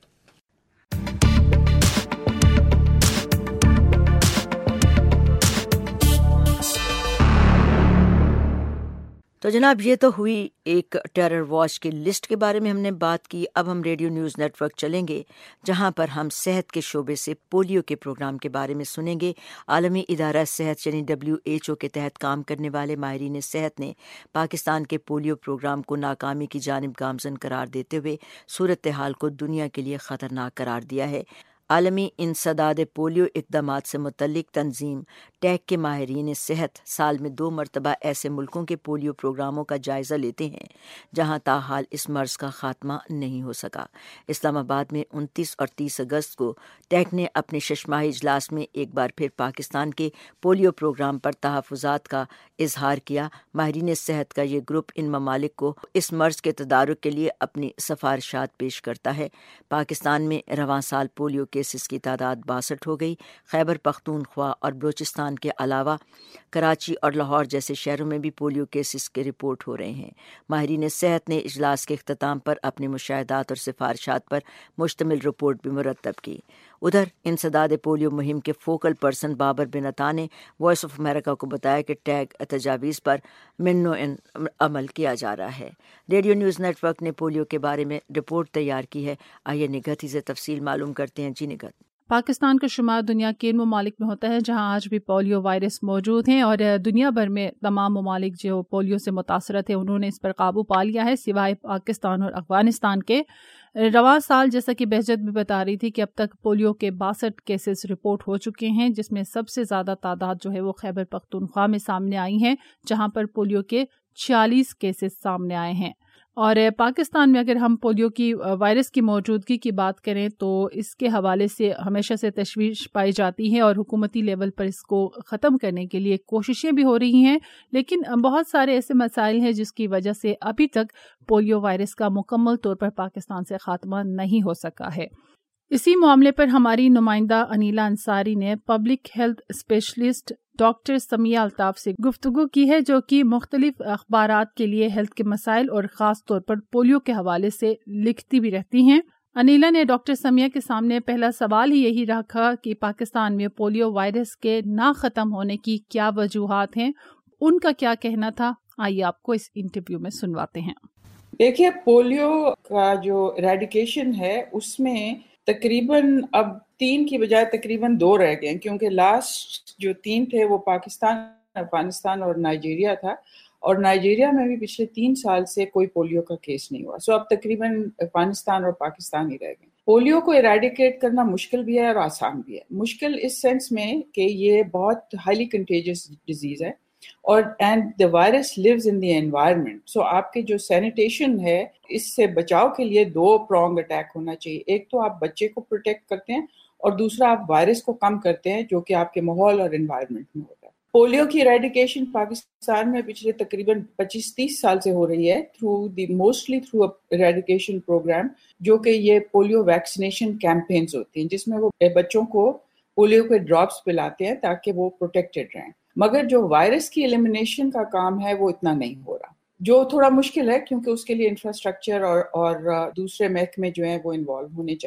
تو جناب یہ تو ہوئی ایک ٹیرر واچ کی لسٹ کے بارے میں ہم نے بات کی۔ اب ہم ریڈیو نیوز نیٹ ورک چلیں گے جہاں پر ہم صحت کے شعبے سے پولیو کے پروگرام کے بارے میں سنیں گے۔ عالمی ادارہ صحت یعنی ڈبلیو ایچ او کے تحت کام کرنے والے ماہرین صحت نے پاکستان کے پولیو پروگرام کو ناکامی کی جانب گامزن قرار دیتے ہوئے صورتحال کو دنیا کے لیے خطرناک قرار دیا ہے۔ عالمی انسداد پولیو اقدامات سے متعلق تنظیم ٹیک کے ماہرین صحت سال میں دو مرتبہ ایسے ملکوں کے پولیو پروگراموں کا جائزہ لیتے ہیں جہاں تاحال اس مرض کا خاتمہ نہیں ہو سکا۔ اسلام آباد میں انتیس اور تیس اگست کو ٹیک نے اپنے ششماہی اجلاس میں ایک بار پھر پاکستان کے پولیو پروگرام پر تحفظات کا اظہار کیا۔ ماہرین صحت کا یہ گروپ ان ممالک کو اس مرض کے تدارک کے لیے اپنی سفارشات پیش کرتا ہے۔ پاکستان میں رواں سال پولیو کیسز کی تعداد باسٹھ ہو گئی۔ خیبر پختونخوا اور بلوچستان کے علاوہ کراچی اور لاہور جیسے شہروں میں بھی پولیو کیسز کے رپورٹ ہو رہے ہیں۔ ماہرین صحت نے اجلاس کے اختتام پر اپنے مشاہدات اور سفارشات پر مشتمل رپورٹ بھی مرتب کی۔ ادھر انسداد پولیو مہم کے فوکل پرسن بابر بن عطا نے وائس آف امریکہ کو بتایا کہ ٹیگ تجاویز پر منو عمل کیا جا رہا ہے۔ ریڈیو نیوز نیٹ ورک نے پولیو کے بارے میں رپورٹ تیار کی ہے۔ آئیے نگہت ہی سے تفصیل معلوم کرتے ہیں۔ جی نگہت۔ پاکستان کا شمار دنیا کے ان ممالک میں ہوتا ہے جہاں آج بھی پولیو وائرس موجود ہیں، اور دنیا بھر میں تمام ممالک جو پولیو سے متاثر تھے انہوں نے اس پر قابو پا لیا ہے سوائے پاکستان اور افغانستان کے۔ رواں سال جیسا کہ بہجت بھی بتا رہی تھی کہ اب تک پولیو کے باسٹھ کیسز رپورٹ ہو چکے ہیں، جس میں سب سے زیادہ تعداد جو ہے وہ خیبر پختونخوا میں سامنے آئی ہیں جہاں پر پولیو کے چھیالیس کیسز سامنے آئے ہیں۔ اور پاکستان میں اگر ہم پولیو کی وائرس کی موجودگی کی بات کریں تو اس کے حوالے سے ہمیشہ سے تشویش پائی جاتی ہے اور حکومتی لیول پر اس کو ختم کرنے کے لیے کوششیں بھی ہو رہی ہیں، لیکن بہت سارے ایسے مسائل ہیں جس کی وجہ سے ابھی تک پولیو وائرس کا مکمل طور پر پاکستان سے خاتمہ نہیں ہو سکا ہے۔ اسی معاملے پر ہماری نمائندہ انیلا انصاری نے public health specialist doctor Sumaiya Altaf سے گفتگو کی ہے، جو کہ مختلف اخبارات کے لیے ہیلتھ کے مسائل اور خاص طور پر پولیو کے حوالے سے لکھتی بھی رہتی ہیں۔ انیلا نے ڈاکٹر سمیہ کے سامنے پہلا سوال ہی یہی رکھا کہ پاکستان میں پولیو وائرس کے نہ ختم ہونے کی کیا وجوہات ہیں، ان کا کیا کہنا تھا۔ آئیے آپ کو اس انٹرویو میں سنواتے ہیں۔ دیکھیے، پولیو کا جو ایریڈیکیشن ہے اس میں تقریباً اب تین کی بجائے تقریباً دو رہ گئے، کیونکہ لاسٹ جو تین تھے وہ پاکستان، افغانستان اور نائجیریا تھا، اور نائجیریا میں بھی پچھلے تین سال سے کوئی پولیو کا کیس نہیں ہوا۔ سو اب تقریباً افغانستان اور پاکستان ہی رہ گئے۔ پولیو کو ایریڈیکیٹ کرنا مشکل بھی ہے اور آسان بھی ہے۔ مشکل اس سینس میں کہ یہ بہت ہائیلی کنٹیجس ڈیزیز ہے، اور and the virus lives in the environment. So آپ کے جو سینیٹیشن ہے اس سے بچاؤ کے لیے دو پرونگ اٹیک ہونا چاہیے۔ ایک تو آپ بچے کو پروٹیکٹ کرتے ہیں اور دوسرا آپ وائرس کو کم کرتے ہیں جو کہ آپ کے ماحول اور انوائرمنٹ میں ہوتا ہے۔ پولیو کی ایریڈیکیشن پاکستان میں پچھلے تقریباً پچیس تیس سال سے ہو رہی ہے through the mostly through eradication program, جو کہ یہ پولیو ویکسینیشن کیمپینز ہوتی ہیں جس میں وہ بچوں کو پولیو کے ڈراپس پلاتے ہیں تاکہ وہ پروٹیکٹڈ رہیں۔ مگر جو وائرس کی ایلیمینیشن کا کام ہے وہ اتنا نہیں ہو رہا، جو تھوڑا مشکل ہے کیونکہ اس کے لیے انفراسٹرکچر اور اور دوسرے محکمے جو ہیں وہ انوالو ہونے چاہیے۔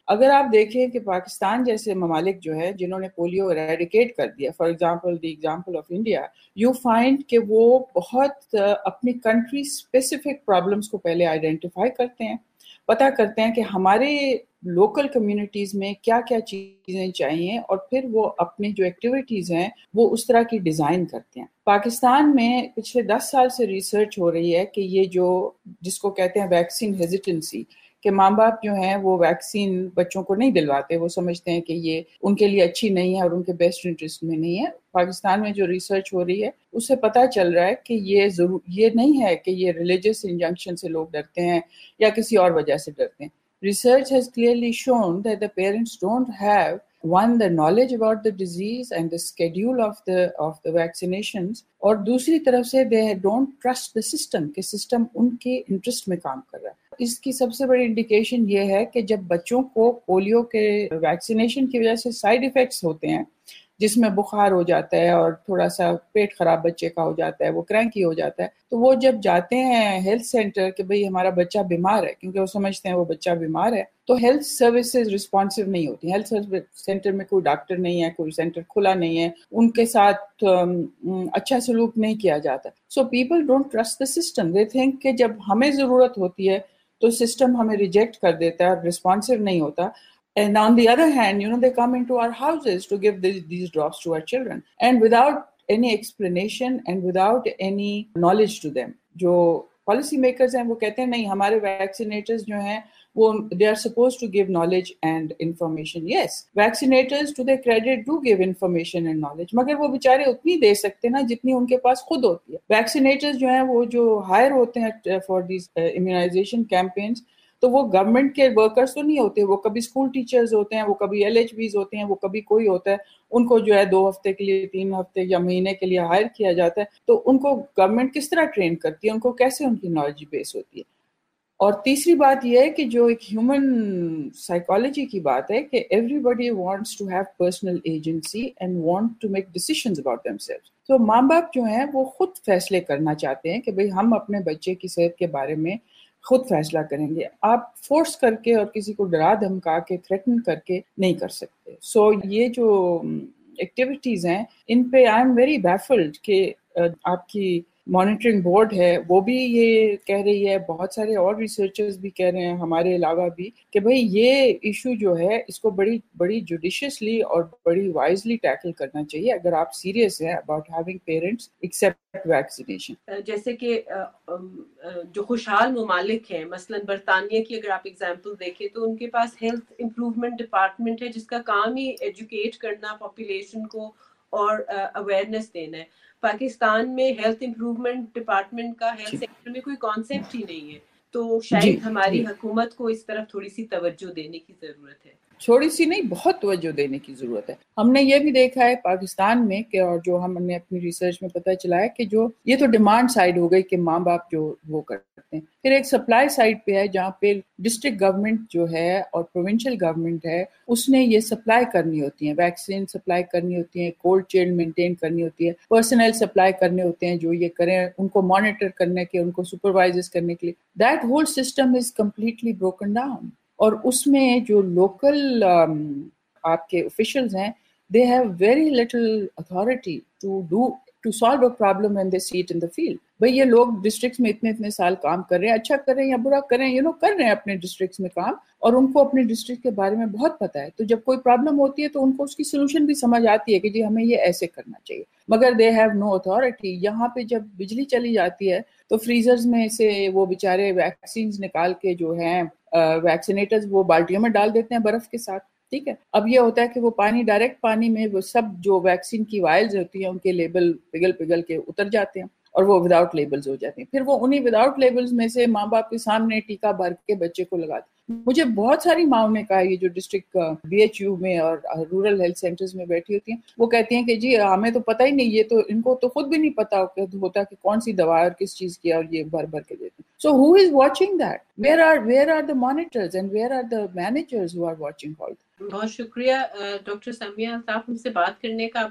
اگر آپ دیکھیں کہ پاکستان جیسے ممالک جو ہے جنہوں نے پولیو ایریڈیکیٹ کر دیا، for example the example of India, you find کہ وہ بہت اپنی کنٹری اسپیسیفک پرابلمس کو پہلے آئیڈینٹیفائی کرتے ہیں، پتہ کرتے ہیں کہ ہمارے لوکل کمیونٹیز میں کیا کیا چیزیں چاہیے، اور پھر وہ اپنی جو ایکٹیویٹیز ہیں وہ اس طرح کی ڈیزائن کرتے ہیں. پاکستان میں پچھلے دس سال سے ریسرچ ہو رہی ہے کہ یہ جو جس کو کہتے ہیں ویکسین ہیزیٹنسی، کہ ماں باپ جو ہیں وہ ویکسین بچوں کو نہیں دلواتے، وہ سمجھتے ہیں کہ یہ ان کے لیے اچھی نہیں ہے اور ان کے بیسٹ انٹرسٹ میں نہیں ہے. پاکستان میں جو ریسرچ ہو رہی ہے اس سے پتہ چل رہا ہے کہ یہ ضرور یہ نہیں ہے کہ یہ ریلیجس انجنکشن سے لوگ ڈرتے ہیں یا کسی اور وجہ سے ڈرتے ہیں. Research has clearly shown that the parents don't have, one, the knowledge about the disease and the schedule of the of the vaccinations, اور دوسری طرف سے they don't trust the system کہ سسٹم ان کے انٹرسٹ میں کام کر رہا ہے. اس کی سب سے بڑی انڈیکیشن یہ ہے کہ جب بچوں کو پولیو کے ویکسینیشن کی وجہ سے سائیڈ ایفیکٹس ہوتے ہیں، جس میں بخار ہو جاتا ہے اور تھوڑا سا پیٹ خراب بچے کا ہو جاتا ہے، وہ کرینکی ہو جاتا ہے، تو وہ جب جاتے ہیں ہیلتھ سینٹر کہ بھئی ہمارا بچہ بیمار ہے، کیونکہ وہ سمجھتے ہیں وہ بچہ بیمار ہے، تو ہیلتھ سروسز رسپانسو نہیں ہوتی. ہیلتھ سینٹر میں کوئی ڈاکٹر نہیں ہے، کوئی سینٹر کھلا نہیں ہے، ان کے ساتھ اچھا سلوک نہیں کیا جاتا. So people don't trust the system. They think کہ جب ہمیں ضرورت ہوتی ہے تو سسٹم ہمیں ریجیکٹ کر دیتا ہے اور رسپانسو نہیں ہوتا. And on the other hand, you know, they come into our houses to give these, these drops to our children. And without any explanation and without any knowledge to them. جو policy makers ہیں وہ کہتے ہیں نہیں ہمارے vaccinators جو ہیں وہ they are supposed to give knowledge and information. Yes, vaccinators to their credit do give information and knowledge. مگر وہ بیچارے اتنی دے سکتے نا جتنی ان کے پاس خود ہوتی ہے. Vaccinators جو ہیں وہ جو hire ہوتے ہیں for these uh, immunization campaigns, تو وہ گورنمنٹ کے ورکرز تو نہیں ہوتے، وہ کبھی اسکول ٹیچرز ہوتے ہیں، وہ کبھی ایل ایچ بیز ہوتے ہیں، وہ کبھی کوئی ہوتا ہے، ان کو جو ہے دو ہفتے کے لیے، تین ہفتے یا مہینے کے لیے ہائر کیا جاتا ہے. تو ان کو گورنمنٹ کس طرح ٹرین کرتی ہے، ان کو کیسے ان کی نالج بیس ہوتی ہے. اور تیسری بات یہ ہے کہ جو ایک ہیومن سائیکالوجی کی بات ہے کہ everybody wants to have personal agency and want to make decisions about themselves. تو ماں باپ جو ہیں وہ خود فیصلے کرنا چاہتے ہیں کہ بھئی ہم اپنے بچے کی صحت کے بارے میں خود فیصلہ کریں گے. آپ فورس کر کے اور کسی کو ڈرا دھمکا کے تھریٹن کر کے نہیں کر سکتے. سو so, یہ جو ایکٹیویٹیز ہیں ان پہ آئی ایم ویری بیفلڈ کہ آپ کی مانیٹرنگ بورڈ ہے وہ بھی یہ کہہ رہی ہے، بہت سارے اور ریسرچرز بھی کہہ رہے ہیں ہمارے علاوہ بھی، کہ بھئی یہ ایشو جو ہے اس کو بڑی بڑی جوڈیشیسلی اور بڑی وائزلی ٹیکل کرنا چاہیے اگر آپ سیریس ہیں about having parents accept vaccination. جیسے کہ جو خوشحال ممالک ہیں، مثلا برطانیہ کی اگر آپ ایگزامپل دیکھیں تو ان کے پاس ہیلتھ امپروومنٹ ڈپارٹمنٹ ہے جس کا کام ہی ایجوکیٹ کرنا پاپولیشن کو اور اویئرنیس دینا ہے. پاکستان میں ہیلتھ امپروومنٹ ڈپارٹمنٹ کا ہیلتھ سیکٹر میں کوئی کانسیپٹ ہی نہیں ہے، تو شاید ہماری حکومت کو اس طرف تھوڑی سی توجہ دینے کی ضرورت ہے. تھوڑی سی نہیں، بہت توجہ دینے کی ضرورت ہے. ہم نے یہ بھی دیکھا ہے پاکستان میں کہ اور جو ہم نے اپنی ریسرچ میں پتہ چلا ہے کہ جو یہ تو ڈیمانڈ سائیڈ ہو گئی کہ ماں باپ جو وہ کرتے ہیں، پھر ایک سپلائی سائیڈ پہ ہے جہاں پہ ڈسٹرکٹ گورنمنٹ جو ہے اور پروونشل گورنمنٹ ہے اس نے یہ سپلائی کرنی ہوتی ہیں، ویکسین سپلائی کرنی ہوتی ہیں، کولڈ چین مینٹین کرنی ہوتی ہے، پرسنل سپلائی کرنے ہوتے ہیں جو یہ کریں، ان کو مانیٹر کرنے کے، ان کو سپروائز کرنے کے لیے. That whole system is completely broken down. اور اس میں جو لوکل آپ کے آفیشلز ہیں they have very little authority to do to solve a problem when they see it in the field. بھئی یہ لوگ ڈسٹرکٹس میں اتنے اتنے سال کام کر رہے ہیں، اچھا کریں یا برا کریں، یو نو کر رہے ہیں اپنے ڈسٹرکٹس میں کام، اور ان کو اپنے ڈسٹرکٹ کے بارے میں بہت پتہ ہے. تو جب کوئی پرابلم ہوتی ہے تو ان کو اس کی سولوشن بھی سمجھ آتی ہے کہ جی ہمیں یہ ایسے کرنا چاہیے، مگر دے ہیو نو اتھارٹی. یہاں پہ جب بجلی چلی جاتی ہے تو فریزرز میں سے وہ بیچارے ویکسینز نکال کے جو ہیں ویکسینیٹرز وہ بالٹیوں میں ڈال دیتے ہیں برف کے ساتھ. ٹھیک ہے، اب یہ ہوتا ہے کہ وہ پانی ڈائریکٹ پانی میں وہ سب جو ویکسین کی وائلز ہوتی ہیں ان کے لیبل پگھل پگھل کے اتر جاتے ہیں اور وہ وداؤٹ لیبلز ہو جاتے ہیں. پھر وہ انہی وداؤٹ لیبلز میں سے ماں باپ کے سامنے ٹیکا بھر کے بچے کو لگاتے. مجھے بہت ساری ماؤں نے کہا، یہ جو ڈسٹرکٹ بی ایچ یو میں اور رورل ہیلتھ سینٹرز میں بیٹھی ہوتی ہیں، وہ کہتی ہیں کہ جی ہمیں تو پتہ ہی نہیں، یہ تو ان کو تو خود بھی نہیں پتا ہوتا کہ کون سی دوا اور کس چیز کی، اور یہ بھر بھر کے دیتے ہیں. So who is watching that? Where are where are the monitors and where are the managers who are watching all? بہت شکریہ ڈاکٹر سمیہ الطاف ہم سے بات کرنے کا.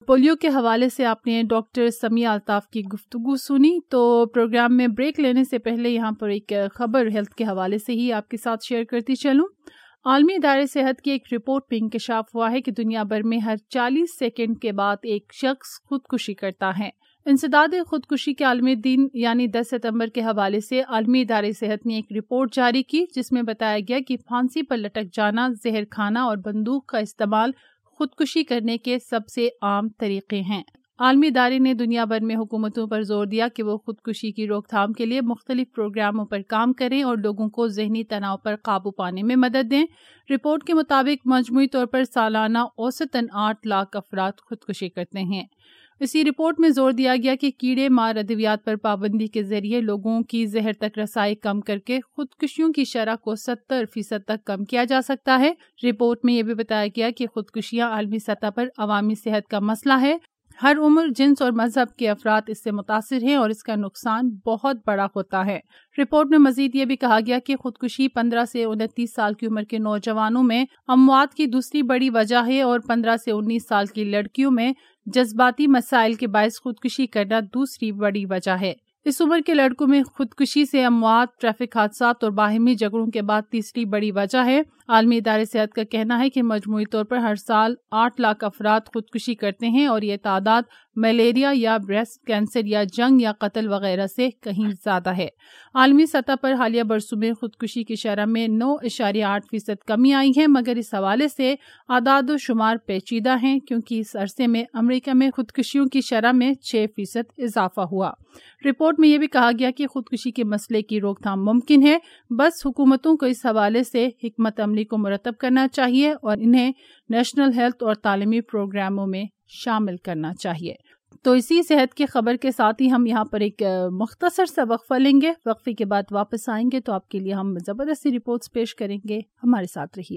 پولیو کے حوالے سے آپ نے ڈاکٹر سمیہ الطاف کی گفتگو سنی، تو پروگرام میں بریک لینے سے پہلے یہاں پر ایک خبر ہیلتھ کے حوالے سے ہی آپ کے ساتھ شیئر کرتی چلوں۔ عالمی ادارے صحت کی ایک رپورٹ میں انکشاف ہوا ہے کہ دنیا بھر میں ہر چالیس سیکنڈ کے بعد ایک شخص خودکشی کرتا ہے۔ انسداد خودکشی کے عالمی دن یعنی دس ستمبر کے حوالے سے عالمی ادارے صحت نے ایک رپورٹ جاری کی، جس میں بتایا گیا کہ پھانسی پر لٹک جانا، زہر کھانا اور بندوق کا استعمال خودکشی کرنے کے سب سے عام طریقے ہیں۔ عالمی ادارے نے دنیا بھر میں حکومتوں پر زور دیا کہ وہ خودکشی کی روک تھام کے لیے مختلف پروگراموں پر کام کریں اور لوگوں کو ذہنی تناؤ پر قابو پانے میں مدد دیں۔ رپورٹ کے مطابق مجموعی طور پر سالانہ اوسطاً آٹھ لاکھ افراد خودکشی کرتے ہیں۔ اسی رپورٹ میں زور دیا گیا کہ کیڑے مار ادویات پر پابندی کے ذریعے لوگوں کی زہر تک رسائی کم کر کے خودکشیوں کی شرح کو ستر فیصد تک کم کیا جا سکتا ہے۔ رپورٹ میں یہ بھی بتایا گیا کہ خودکشیاں عالمی سطح پر عوامی صحت کا مسئلہ ہے۔ ہر عمر، جنس اور مذہب کے افراد اس سے متاثر ہیں اور اس کا نقصان بہت بڑا ہوتا ہے۔ رپورٹ میں مزید یہ بھی کہا گیا کہ خودکشی پندرہ سے انتیس سال کی عمر کے نوجوانوں میں اموات کی دوسری بڑی وجہ ہے اور پندرہ سے انیس سال کی لڑکیوں میں جذباتی مسائل کے باعث خودکشی کرنا دوسری بڑی وجہ ہے۔ اس عمر کے لڑکوں میں خودکشی سے اموات، ٹریفک حادثات اور باہمی جھگڑوں کے بعد تیسری بڑی وجہ ہے۔ عالمی ادارے صحت کا کہنا ہے کہ مجموعی طور پر ہر سال آٹھ لاکھ افراد خودکشی کرتے ہیں اور یہ تعداد ملیریا یا بریسٹ کینسر یا جنگ یا قتل وغیرہ سے کہیں زیادہ ہے۔ عالمی سطح پر حالیہ برسوں میں خودکشی کی شرح میں نو اشاریہ آٹھ فیصد کمی آئی ہے، مگر اس حوالے سے اعداد و شمار پیچیدہ ہیں کیونکہ اس عرصے میں امریکہ میں خودکشیوں کی شرح میں چھ فیصد اضافہ ہوا۔ رپورٹ میں یہ بھی کہا گیا کہ خودکشی کے مسئلے کی روک تھام ممکن ہے، بس حکومتوں کو اس حوالے سے حکمت عملی کو مرتب کرنا چاہیے اور انہیں نیشنل ہیلتھ اور تعلیمی پروگراموں میں شامل کرنا چاہیے۔ تو اسی صحت کی خبر کے ساتھ ہی ہم یہاں پر ایک مختصر سا وقفہ لیں گے۔ وقفے کے بعد واپس آئیں گے تو آپ کے لیے ہم زبردستی رپورٹس پیش کریں گے، ہمارے ساتھ رہیے۔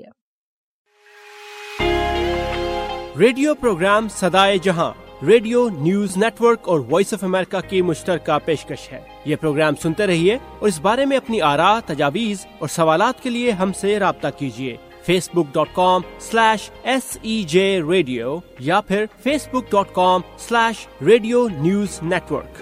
ریڈیو پروگرام صدائے جہاں ریڈیو نیوز نیٹ ورک اور وائس آف امریکہ کی مشترکہ پیشکش ہے۔ یہ پروگرام سنتے رہیے اور اس بارے میں اپنی آراء، تجاویز اور سوالات کے لیے ہم سے رابطہ کیجیے۔ Facebook dot com slash S E J radio یا پھر Facebook dot com slash radio news network.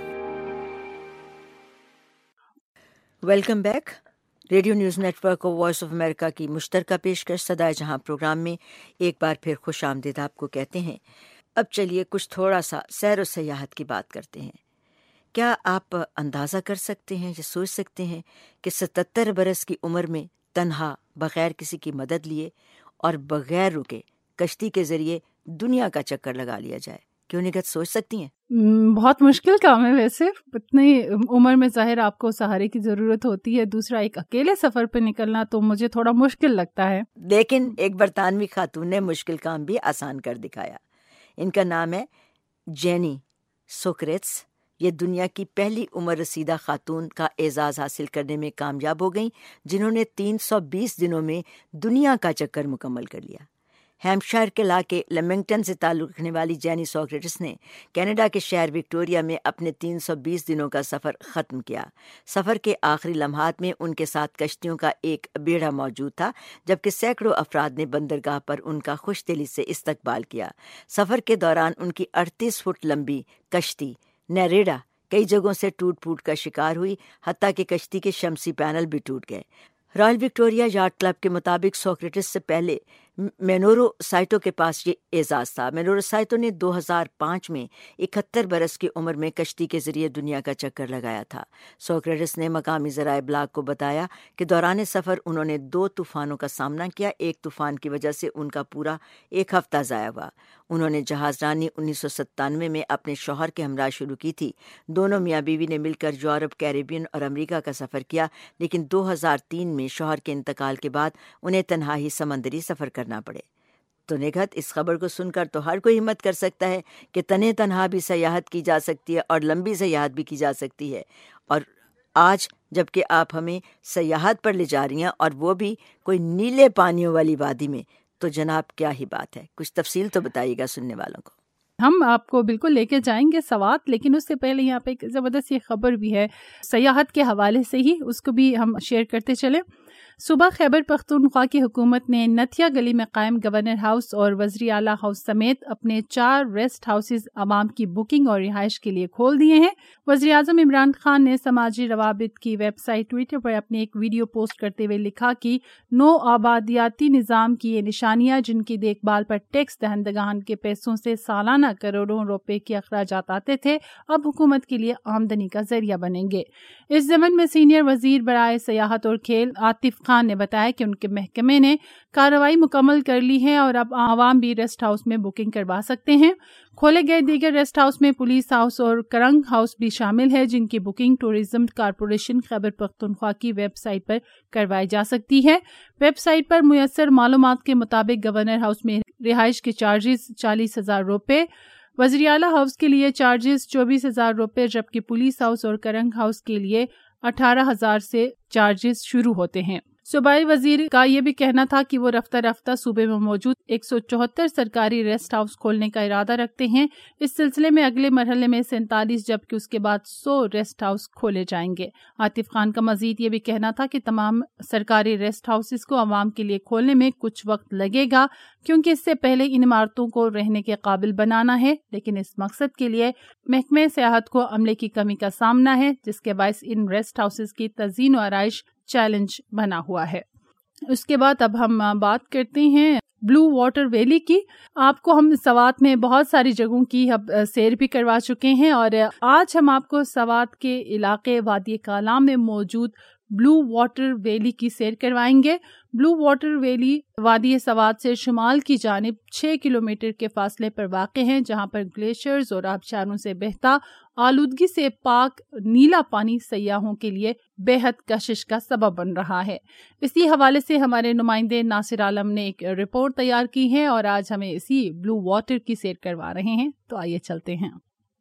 Welcome back. Radio news network اور وائس آف امریکہ کی مشترکہ پیشکش صدائے جہاں پروگرام میں ایک بار پھر خوش آمدید آپ کو کہتے ہیں۔ اب چلیے کچھ تھوڑا سا سیر و سیاحت کی بات کرتے ہیں۔ کیا آپ اندازہ کر سکتے ہیں یا سوچ سکتے ہیں کہ ستتر برس کی عمر میں تنہا، بغیر کسی کی مدد لیے اور بغیر رکے کشتی کے ذریعے دنیا کا چکر لگا لیا جائے؟ کیوں نہیں کہتے؟ سوچ سکتی ہیں؟ بہت مشکل کام ہے ویسے، اتنی عمر میں ظاہر آپ کو سہارے کی ضرورت ہوتی ہے، دوسرا ایک اکیلے سفر پہ نکلنا تو مجھے تھوڑا مشکل لگتا ہے۔ لیکن ایک برطانوی خاتون نے مشکل کام بھی آسان کر دکھایا۔ ان کا نام ہے جینی سوکریٹس۔ یہ دنیا کی پہلی عمر رسیدہ خاتون کا اعزاز حاصل کرنے میں کامیاب ہو گئیں، جنہوں نے تین سو بیس دنوں میں دنیا کا چکر مکمل کر لیا۔ ہیمپشائر کے علاقے لیمنگٹن سے تعلق رکھنے والی جینی سوکریٹس نے کینیڈا کے شہر وکٹوریا میں اپنے تین سو بیس دنوں کا سفر ختم کیا۔ سفر کے آخری لمحات میں ان کے ساتھ کشتیوں کا ایک بیڑا موجود تھا، جبکہ سینکڑوں افراد نے بندرگاہ پر ان کا خوش دلی سے استقبال کیا۔ سفر کے دوران ان کی اڑتیس فٹ لمبی کشتی نیریڈا کئی جگہوں سے ٹوٹ پھوٹ کا شکار ہوئی، حتیٰ کہ کشتی کے شمسی پینل بھی ٹوٹ گئے۔ رائل وکٹوریا یاٹ کلب کے مطابق سوکریٹس سے پہلے مینورو سائٹو کے پاس یہ اعزاز تھا۔ مینورو سائٹو نے دو ہزار پانچ میں اکہتر برس کی عمر میں کشتی کے ذریعے دنیا کا چکر لگایا تھا۔ سوکریٹس نے مقامی ذرائع ابلاغ کو بتایا کہ دوران سفر انہوں نے دو طوفانوں کا سامنا کیا۔ ایک طوفان کی وجہ سے ان کا پورا ایک ہفتہ ضائع ہوا۔ انہوں نے جہاز رانی انیس سو ستانوے میں اپنے شوہر کے ہمراہ شروع کی تھی۔ دونوں میاں بیوی نے مل کر یورپ، کیریبین اور امریکہ کا سفر کیا، لیکن دو ہزار تین میں شوہر کے انتقال کے بعد انہیں تنہا ہی سمندری سفر کرنا پڑے۔ تو نگہت، اس خبر کو سن کر تو ہر کوئی ہمت کر سکتا ہے کہ تنے تنہا بھی سیاحت کی جا سکتی ہے اور لمبی سیاحت بھی کی جا سکتی ہے۔ اور آج جب کہ آپ ہمیں سیاحت پر لے جا رہی ہیں اور وہ بھی کوئی نیلے پانیوں والی وادی میں، تو جناب کیا ہی بات ہے، کچھ تفصیل تو بتائیے گا سننے والوں کو۔ ہم آپ کو بالکل لے کے جائیں گے سوات، لیکن اس سے پہلے یہاں پہ ایک زبردست یہ خبر بھی ہے سیاحت کے حوالے سے ہی، اس کو بھی ہم شیئر کرتے چلیں۔ صبح خیبر پختونخوا کی حکومت نے نتھیا گلی میں قائم گورنر ہاؤس اور وزیر اعلیٰ ہاؤس سمیت اپنے چار ریسٹ ہاؤسز عوام کی بکنگ اور رہائش کے لیے کھول دیے ہیں۔ وزیر اعظم عمران خان نے سماجی روابط کی ویب سائٹ ٹویٹر پر اپنے ایک ویڈیو پوسٹ کرتے ہوئے لکھا کہ نو آبادیاتی نظام کی یہ نشانیاں جن کی دیکھ بھال پر ٹیکس دہندگان کے پیسوں سے سالانہ کروڑوں روپے کے اخراجات آتے تھے، اب حکومت کے لیے آمدنی کا ذریعہ بنیں گے۔ اس ضمن میں سینئر وزیر برائے سیاحت اور کھیل عاطف خان نے بتایا کہ ان کے محکمے نے کارروائی مکمل کر لی ہے اور اب عوام بھی ریسٹ ہاؤس میں بکنگ کروا سکتے ہیں۔ کھولے گئے دیگر ریسٹ ہاؤس میں پولیس ہاؤس اور کرنگ ہاؤس بھی شامل ہے، جن کی booking tourism corporation Khyber Pakhtunkhwa کی ویب سائٹ پر کروائی جا سکتی ہے۔ ویب سائٹ پر میسر معلومات کے مطابق گورنر ہاؤس میں رہائش کے چارجز چالیس ہزار روپے، وزیر اعلیٰ ہاؤس کے لیے چارجز چوبیس ہزار روپے، جبکہ پولیس ہاؤس اور کرنگ ہاؤس کے لیے اٹھارہ ہزار سے چارجز شروع ہوتے ہیں۔ صوبائی وزیر کا یہ بھی کہنا تھا کہ وہ رفتہ رفتہ صوبے میں موجود ایک سو چوہتر سرکاری ریسٹ ہاؤس کھولنے کا ارادہ رکھتے ہیں۔ اس سلسلے میں اگلے مرحلے میں سینتالیس جبکہ اس کے بعد سو ریسٹ ہاؤس کھولے جائیں گے۔ عاطف خان کا مزید یہ بھی کہنا تھا کہ تمام سرکاری ریسٹ ہاؤسز کو عوام کے لیے کھولنے میں کچھ وقت لگے گا، کیونکہ اس سے پہلے ان عمارتوں کو رہنے کے قابل بنانا ہے، لیکن اس مقصد کے لیے محکمہ سیاحت کو عملے کی کمی کا سامنا ہے، جس کے باعث ان ریسٹ ہاؤسز کی تزئین و آرائش چیلنج بنا ہوا ہے۔ اس کے بعد اب ہم بات کرتے ہیں بلو واٹر ویلی کی۔ آپ کو ہم سوات میں بہت ساری جگہوں کی اب سیر بھی کروا چکے ہیں، اور آج ہم آپ کو سوات کے علاقے وادی کالام میں موجود بلو واٹر ویلی کی سیر کروائیں گے۔ بلو واٹر ویلی وادی سوات سے شمال کی جانب چھ کلومیٹر کے فاصلے پر واقع ہیں، جہاں پر گلیشیئرز اور آبشاروں سے بہتا آلودگی سے پاک نیلا پانی سیاحوں کے لیے بے حد کشش کا سبب بن رہا ہے۔ اسی حوالے سے ہمارے نمائندے ناصر عالم نے ایک رپورٹ تیار کی ہے اور آج ہمیں اسی بلو واٹر کی سیر کروا رہے ہیں، تو آئیے چلتے ہیں۔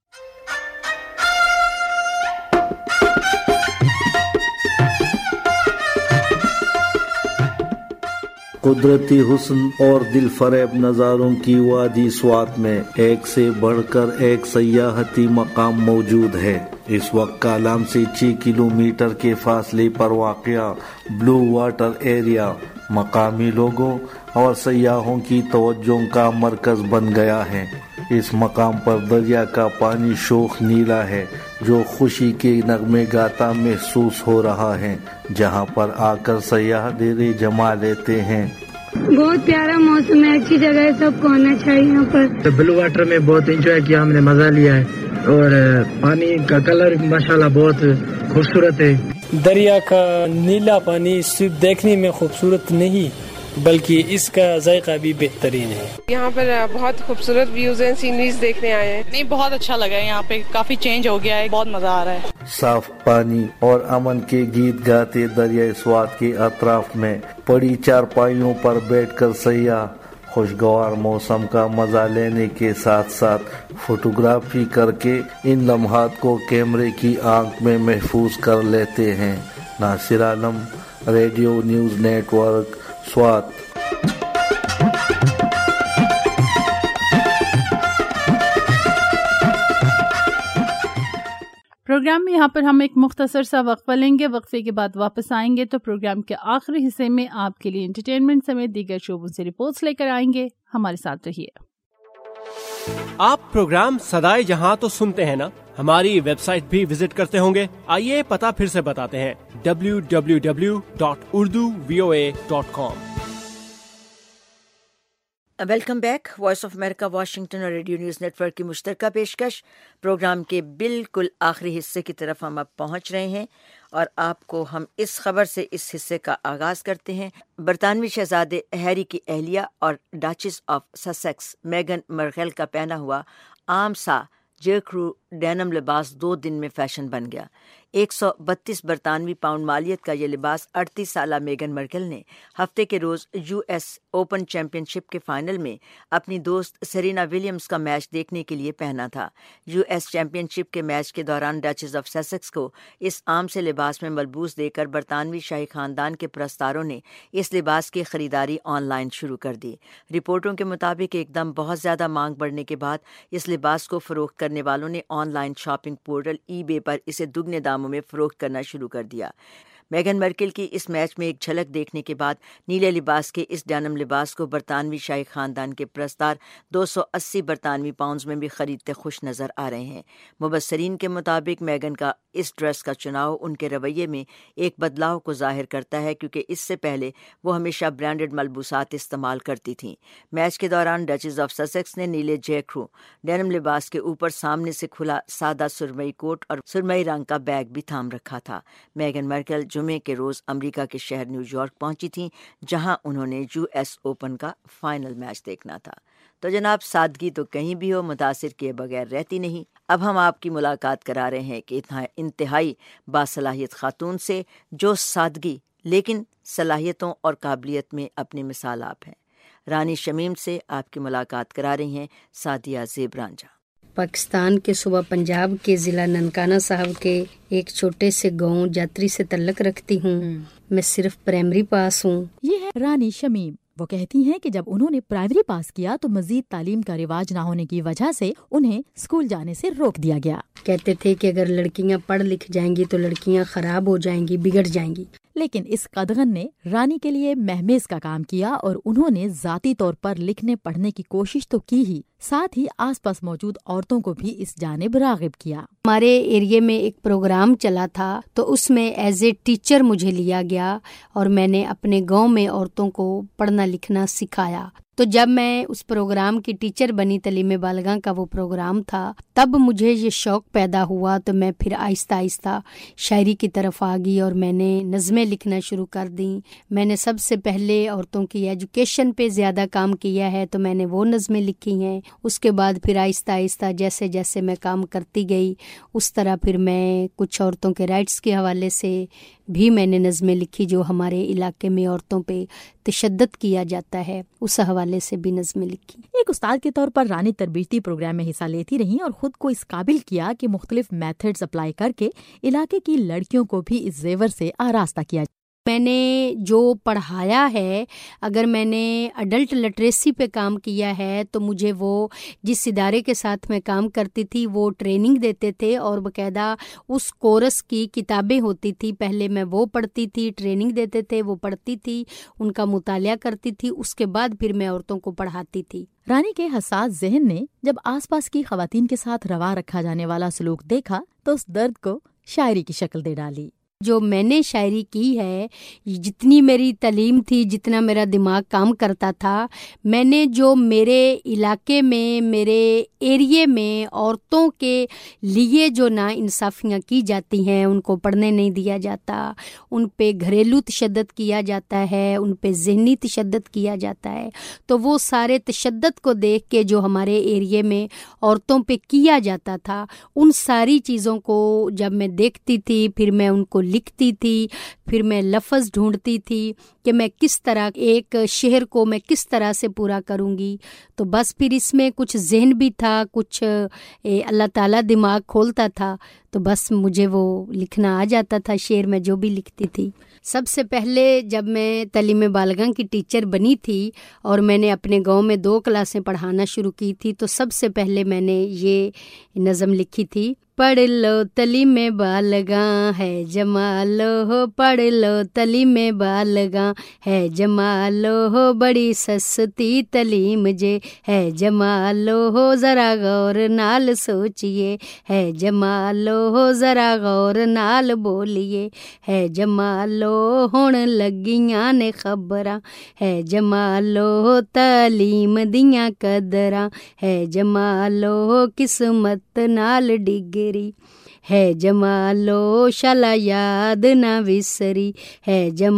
قدرتی حسن اور دل فریب نظاروں کی وادی سوات میں ایک سے بڑھ کر ایک سیاحتی مقام موجود ہے۔ اس وقت کالام سے چھ کلومیٹر کے فاصلے پر واقع بلو واٹر ایریا مقامی لوگوں اور سیاحوں کی توجہ کا مرکز بن گیا ہے۔ اس مقام پر دریا کا پانی شوخ نیلا ہے جو خوشی کے نغمے گاتا محسوس ہو رہا ہے، جہاں پر آ کر سیاح ڈیرے جما لیتے ہیں۔ بہت پیارا موسم ہے، اچھی جگہ ہے، سب کو آنا چاہیے یہاں پر۔ بلو واٹر میں بہت انجوائے کیا ہم نے، مزہ لیا ہے، اور پانی کا کلر ماشاءاللہ بہت خوبصورت ہے۔ دریا کا نیلا پانی صرف دیکھنے میں خوبصورت نہیں بلکہ اس کا ذائقہ بھی بہترین ہے۔ یہاں پر بہت خوبصورت ویوز ہیں، سینریز دیکھنے آئے ہیں۔ نہیں، بہت اچھا لگا ہے، یہاں پہ کافی چینج ہو گیا ہے، بہت مزہ آ رہا ہے۔ صاف پانی اور امن کے گیت گاتے دریائے سوات کے اطراف میں پڑی چارپائیوں پر بیٹھ کر سیاح خوشگوار موسم کا مزہ لینے کے ساتھ ساتھ فوٹوگرافی کر کے ان لمحات کو کیمرے کی آنکھ میں محفوظ کر لیتے ہیں۔ Nasir Alam, radio news network, Swat. Program میں یہاں پر ہم ایک مختصر سا وقفہ لیں گے، وقفے کے بعد واپس آئیں گے تو پروگرام کے آخری حصے میں آپ کے لیے انٹرٹینمنٹ سمیت دیگر شعبوں سے رپورٹس لے کر آئیں گے۔ ہمارے ساتھ رہیے۔ آپ پروگرام صدائے جہاں تو سنتے ہیں نا، ہماری ویب سائٹ بھی وزٹ کرتے ہوں گے۔ آئیے پتہ پھر سے بتاتے ہیں، W W W dot Urdu V O A dot com. Welcome back. Voice of America Washington اور ریڈیو نیوز نیٹ ورک کی مشترکہ پیشکش پروگرام کے بالکل آخری حصے کی طرف ہم اب پہنچ رہے ہیں، اور آپ کو ہم اس خبر سے اس حصے کا آغاز کرتے ہیں۔ برطانوی شہزادے ہیری کی اہلیہ اور ڈچس آف سسیکس میگن مرکل کا پہنا ہوا عام سا جیکرو ڈینم لباس دو دن میں فیشن بن گیا۔ ایک سو بتیس برطانوی پاؤنڈ مالیت کا یہ لباس اڑتیس سالہ میگن مرکل نے ہفتے کے روز U S Open championship کے فائنل میں اپنی دوست سرینا ولیمز کا میچ دیکھنے کے لیے پہنا تھا۔ یو ایس چیمپئن شپ کے میچ کے دوران ڈچز آف سسیکس کو اس عام سے لباس میں ملبوس دے کر برطانوی شاہی خاندان کے پرستاروں نے اس لباس کی خریداری آن لائن شروع کر دی۔ رپورٹوں کے مطابق ایک دم بہت زیادہ مانگ بڑھنے کے بعد اس لباس کو فروخت کرنے والوں نے online shopping portal eBay پر اسے دگنے داموں میں فروخت کرنا شروع کر دیا۔ میگن مرکل کی اس میچ میں ایک جھلک دیکھنے کے بعد نیلے لباس کے اس ڈینم لباس کو برطانوی شاہی خاندان کے پرستار دو سو اسی برطانوی پاؤنڈز میں بھی خریدتے خوش نظر آ رہے ہیں۔ مبصرین کے مطابق میگن کا اس ڈریس کا چناؤ ان کے رویے میں ایک بدلاؤ کو ظاہر کرتا ہے، کیونکہ اس سے پہلے وہ ہمیشہ برانڈڈ ملبوسات استعمال کرتی تھیں۔ میچ کے دوران ڈچز آف سسیکس نے نیلے جیکرو ڈینم لباس کے اوپر سامنے سے کھلا سادہ سرمئی کوٹ اور سرمئی رنگ کا بیگ بھی تھام رکھا تھا۔ میگن مرکل جمعے کے روز امریکہ کے شہر نیو یارک پہنچی تھیں، جہاں انہوں نے یو ایس اوپن کا فائنل میچ دیکھنا تھا۔ تو جناب، سادگی تو کہیں بھی ہو متاثر کیے بغیر رہتی نہیں۔ اب ہم آپ کی ملاقات کرا رہے ہیں کہ انتہائی باصلاحیت خاتون سے جو سادگی لیکن صلاحیتوں اور قابلیت میں اپنی مثال آپ ہیں۔ رانی شمیم سے آپ کی ملاقات کرا رہی ہیں سعدیہ زیب رانجھا۔ پاکستان کے صوبہ پنجاب کے ضلع ننکانہ صاحب کے ایک چھوٹے سے گاؤں جاتری سے تعلق رکھتی ہوں۔ میں صرف پرائمری پاس ہوں۔ یہ ہے رانی شمیم۔ وہ کہتی ہیں کہ جب انہوں نے پرائمری پاس کیا تو مزید تعلیم کا رواج نہ ہونے کی وجہ سے انہیں اسکول جانے سے روک دیا گیا۔ کہتے تھے کہ اگر لڑکیاں پڑھ لکھ جائیں گی تو لڑکیاں خراب ہو جائیں گی، بگڑ جائیں گی۔ لیکن اس قدغن نے رانی کے لیے مہمیز کا کام کیا اور انہوں نے ذاتی طور پر لکھنے پڑھنے کی کوشش تو کی ہی، ساتھ ہی آس پاس موجود عورتوں کو بھی اس جانب راغب کیا۔ ہمارے ایریے میں ایک پروگرام چلا تھا تو اس میں ایز اے ٹیچر مجھے لیا گیا اور میں نے اپنے گاؤں میں عورتوں کو پڑھنا لکھنا سکھایا۔ تو جب میں اس پروگرام کی ٹیچر بنی، تعلیم بالغاں کا وہ پروگرام تھا، تب مجھے یہ شوق پیدا ہوا تو میں پھر آہستہ آہستہ شاعری کی طرف آ گئی اور میں نے نظمیں لکھنا شروع کر دیں۔ میں نے سب سے پہلے عورتوں کی ایجوکیشن پہ زیادہ کام کیا ہے تو میں نے وہ نظمیں لکھی ہیں۔ اس کے بعد پھر آہستہ آہستہ جیسے جیسے میں کام کرتی گئی اس طرح پھر میں کچھ عورتوں کے رائٹس کے حوالے سے بھی میں نے نظمیں لکھی، جو ہمارے علاقے میں عورتوں پہ تشدد کیا جاتا ہے، اس حوالے سے بھی نظمیں لکھی۔ ایک استاد کے طور پر رانی تربیتی پروگرام میں حصہ لیتی رہیں اور خود کو اس قابل کیا کہ مختلف میتھڈز اپلائی کر کے علاقے کی لڑکیوں کو بھی اس زیور سے آراستہ کیا۔ میں نے جو پڑھایا ہے، اگر میں نے اڈلٹ لٹریسی پہ کام کیا ہے تو مجھے وہ جس ادارے کے ساتھ میں کام کرتی تھی وہ ٹریننگ دیتے تھے اور باقاعدہ اس کورس کی کتابیں ہوتی تھی، پہلے میں وہ پڑھتی تھی، ٹریننگ دیتے تھے، وہ پڑھتی تھی، ان کا مطالعہ کرتی تھی، اس کے بعد پھر میں عورتوں کو پڑھاتی تھی۔ رانی کے حساس ذہن نے جب آس پاس کی خواتین کے ساتھ روا رکھا جانے والا سلوک دیکھا تو اس درد کو شاعری کی شکل دے ڈالی۔ جو میں نے شاعری کی ہے، جتنی میری تعلیم تھی، جتنا میرا دماغ کام کرتا تھا، میں نے جو میرے علاقے میں، میرے ایریے میں عورتوں کے لیے جو نا انصافیاں کی جاتی ہیں، ان کو پڑھنے نہیں دیا جاتا، ان پہ گھریلو تشدد کیا جاتا ہے، ان پہ ذہنی تشدد کیا جاتا ہے، تو وہ سارے تشدد کو دیکھ کے جو ہمارے ایریے میں عورتوں پہ کیا جاتا تھا، ان ساری چیزوں کو جب میں دیکھتی تھی، پھر میں ان کو لکھتی تھی، پھر میں لفظ ڈھونڈتی تھی کہ میں کس طرح ایک شعر کو میں کس طرح سے پورا کروں گی۔ تو بس پھر اس میں کچھ ذہن بھی تھا، کچھ اللہ تعالیٰ دماغ کھولتا تھا، تو بس مجھے وہ لکھنا آ جاتا تھا، شعر میں جو بھی لکھتی تھی۔ سب سے پہلے جب میں تعلیم بالغاں کی ٹیچر بنی تھی اور میں نے اپنے گاؤں میں دو کلاسیں پڑھانا شروع کی تھی تو سب سے پہلے میں نے یہ نظم لکھی تھی، پڑھ لو تعلیم بالغاں ہے جمال ہو، پڑھ لو تعلیم بالغاں ہے جمال ہو، بڑی سستی تعلیم جے ہے جمال ہو، ذرا غور نال سوچئے ہے جمال ہو، ذرا غور نال بولیے ہے جمال ہو، ہن لگیاں نے خبراں ہے جمال ہو، تعلیم دیاں قدراں ہے جمال ہو، قسمت نال ڈگ ہے جمالو، شالا یاد نہ وسری ہے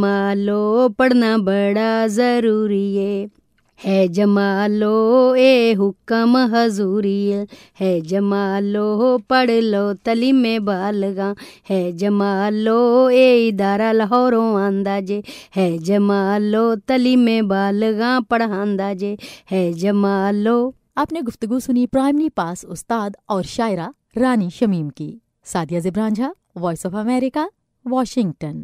جمالو، پڑھنا بڑا ضروری ہے ہے جمالو، اے حکم حضوری ہے جمالو، پڑھ لو تعلیم بالغاں ہے جمالو، اے ادارہ لاہوروں آندا جے ہے جمالو، تعلیم بالغاں پڑھاندا جے ہے جمالو۔ آپ نے گفتگو سنی پرائمری پاس استاد اور شاعرہ رانی شمیم کی۔ Sadia Zeb Ranjha, Voice of America, Washington.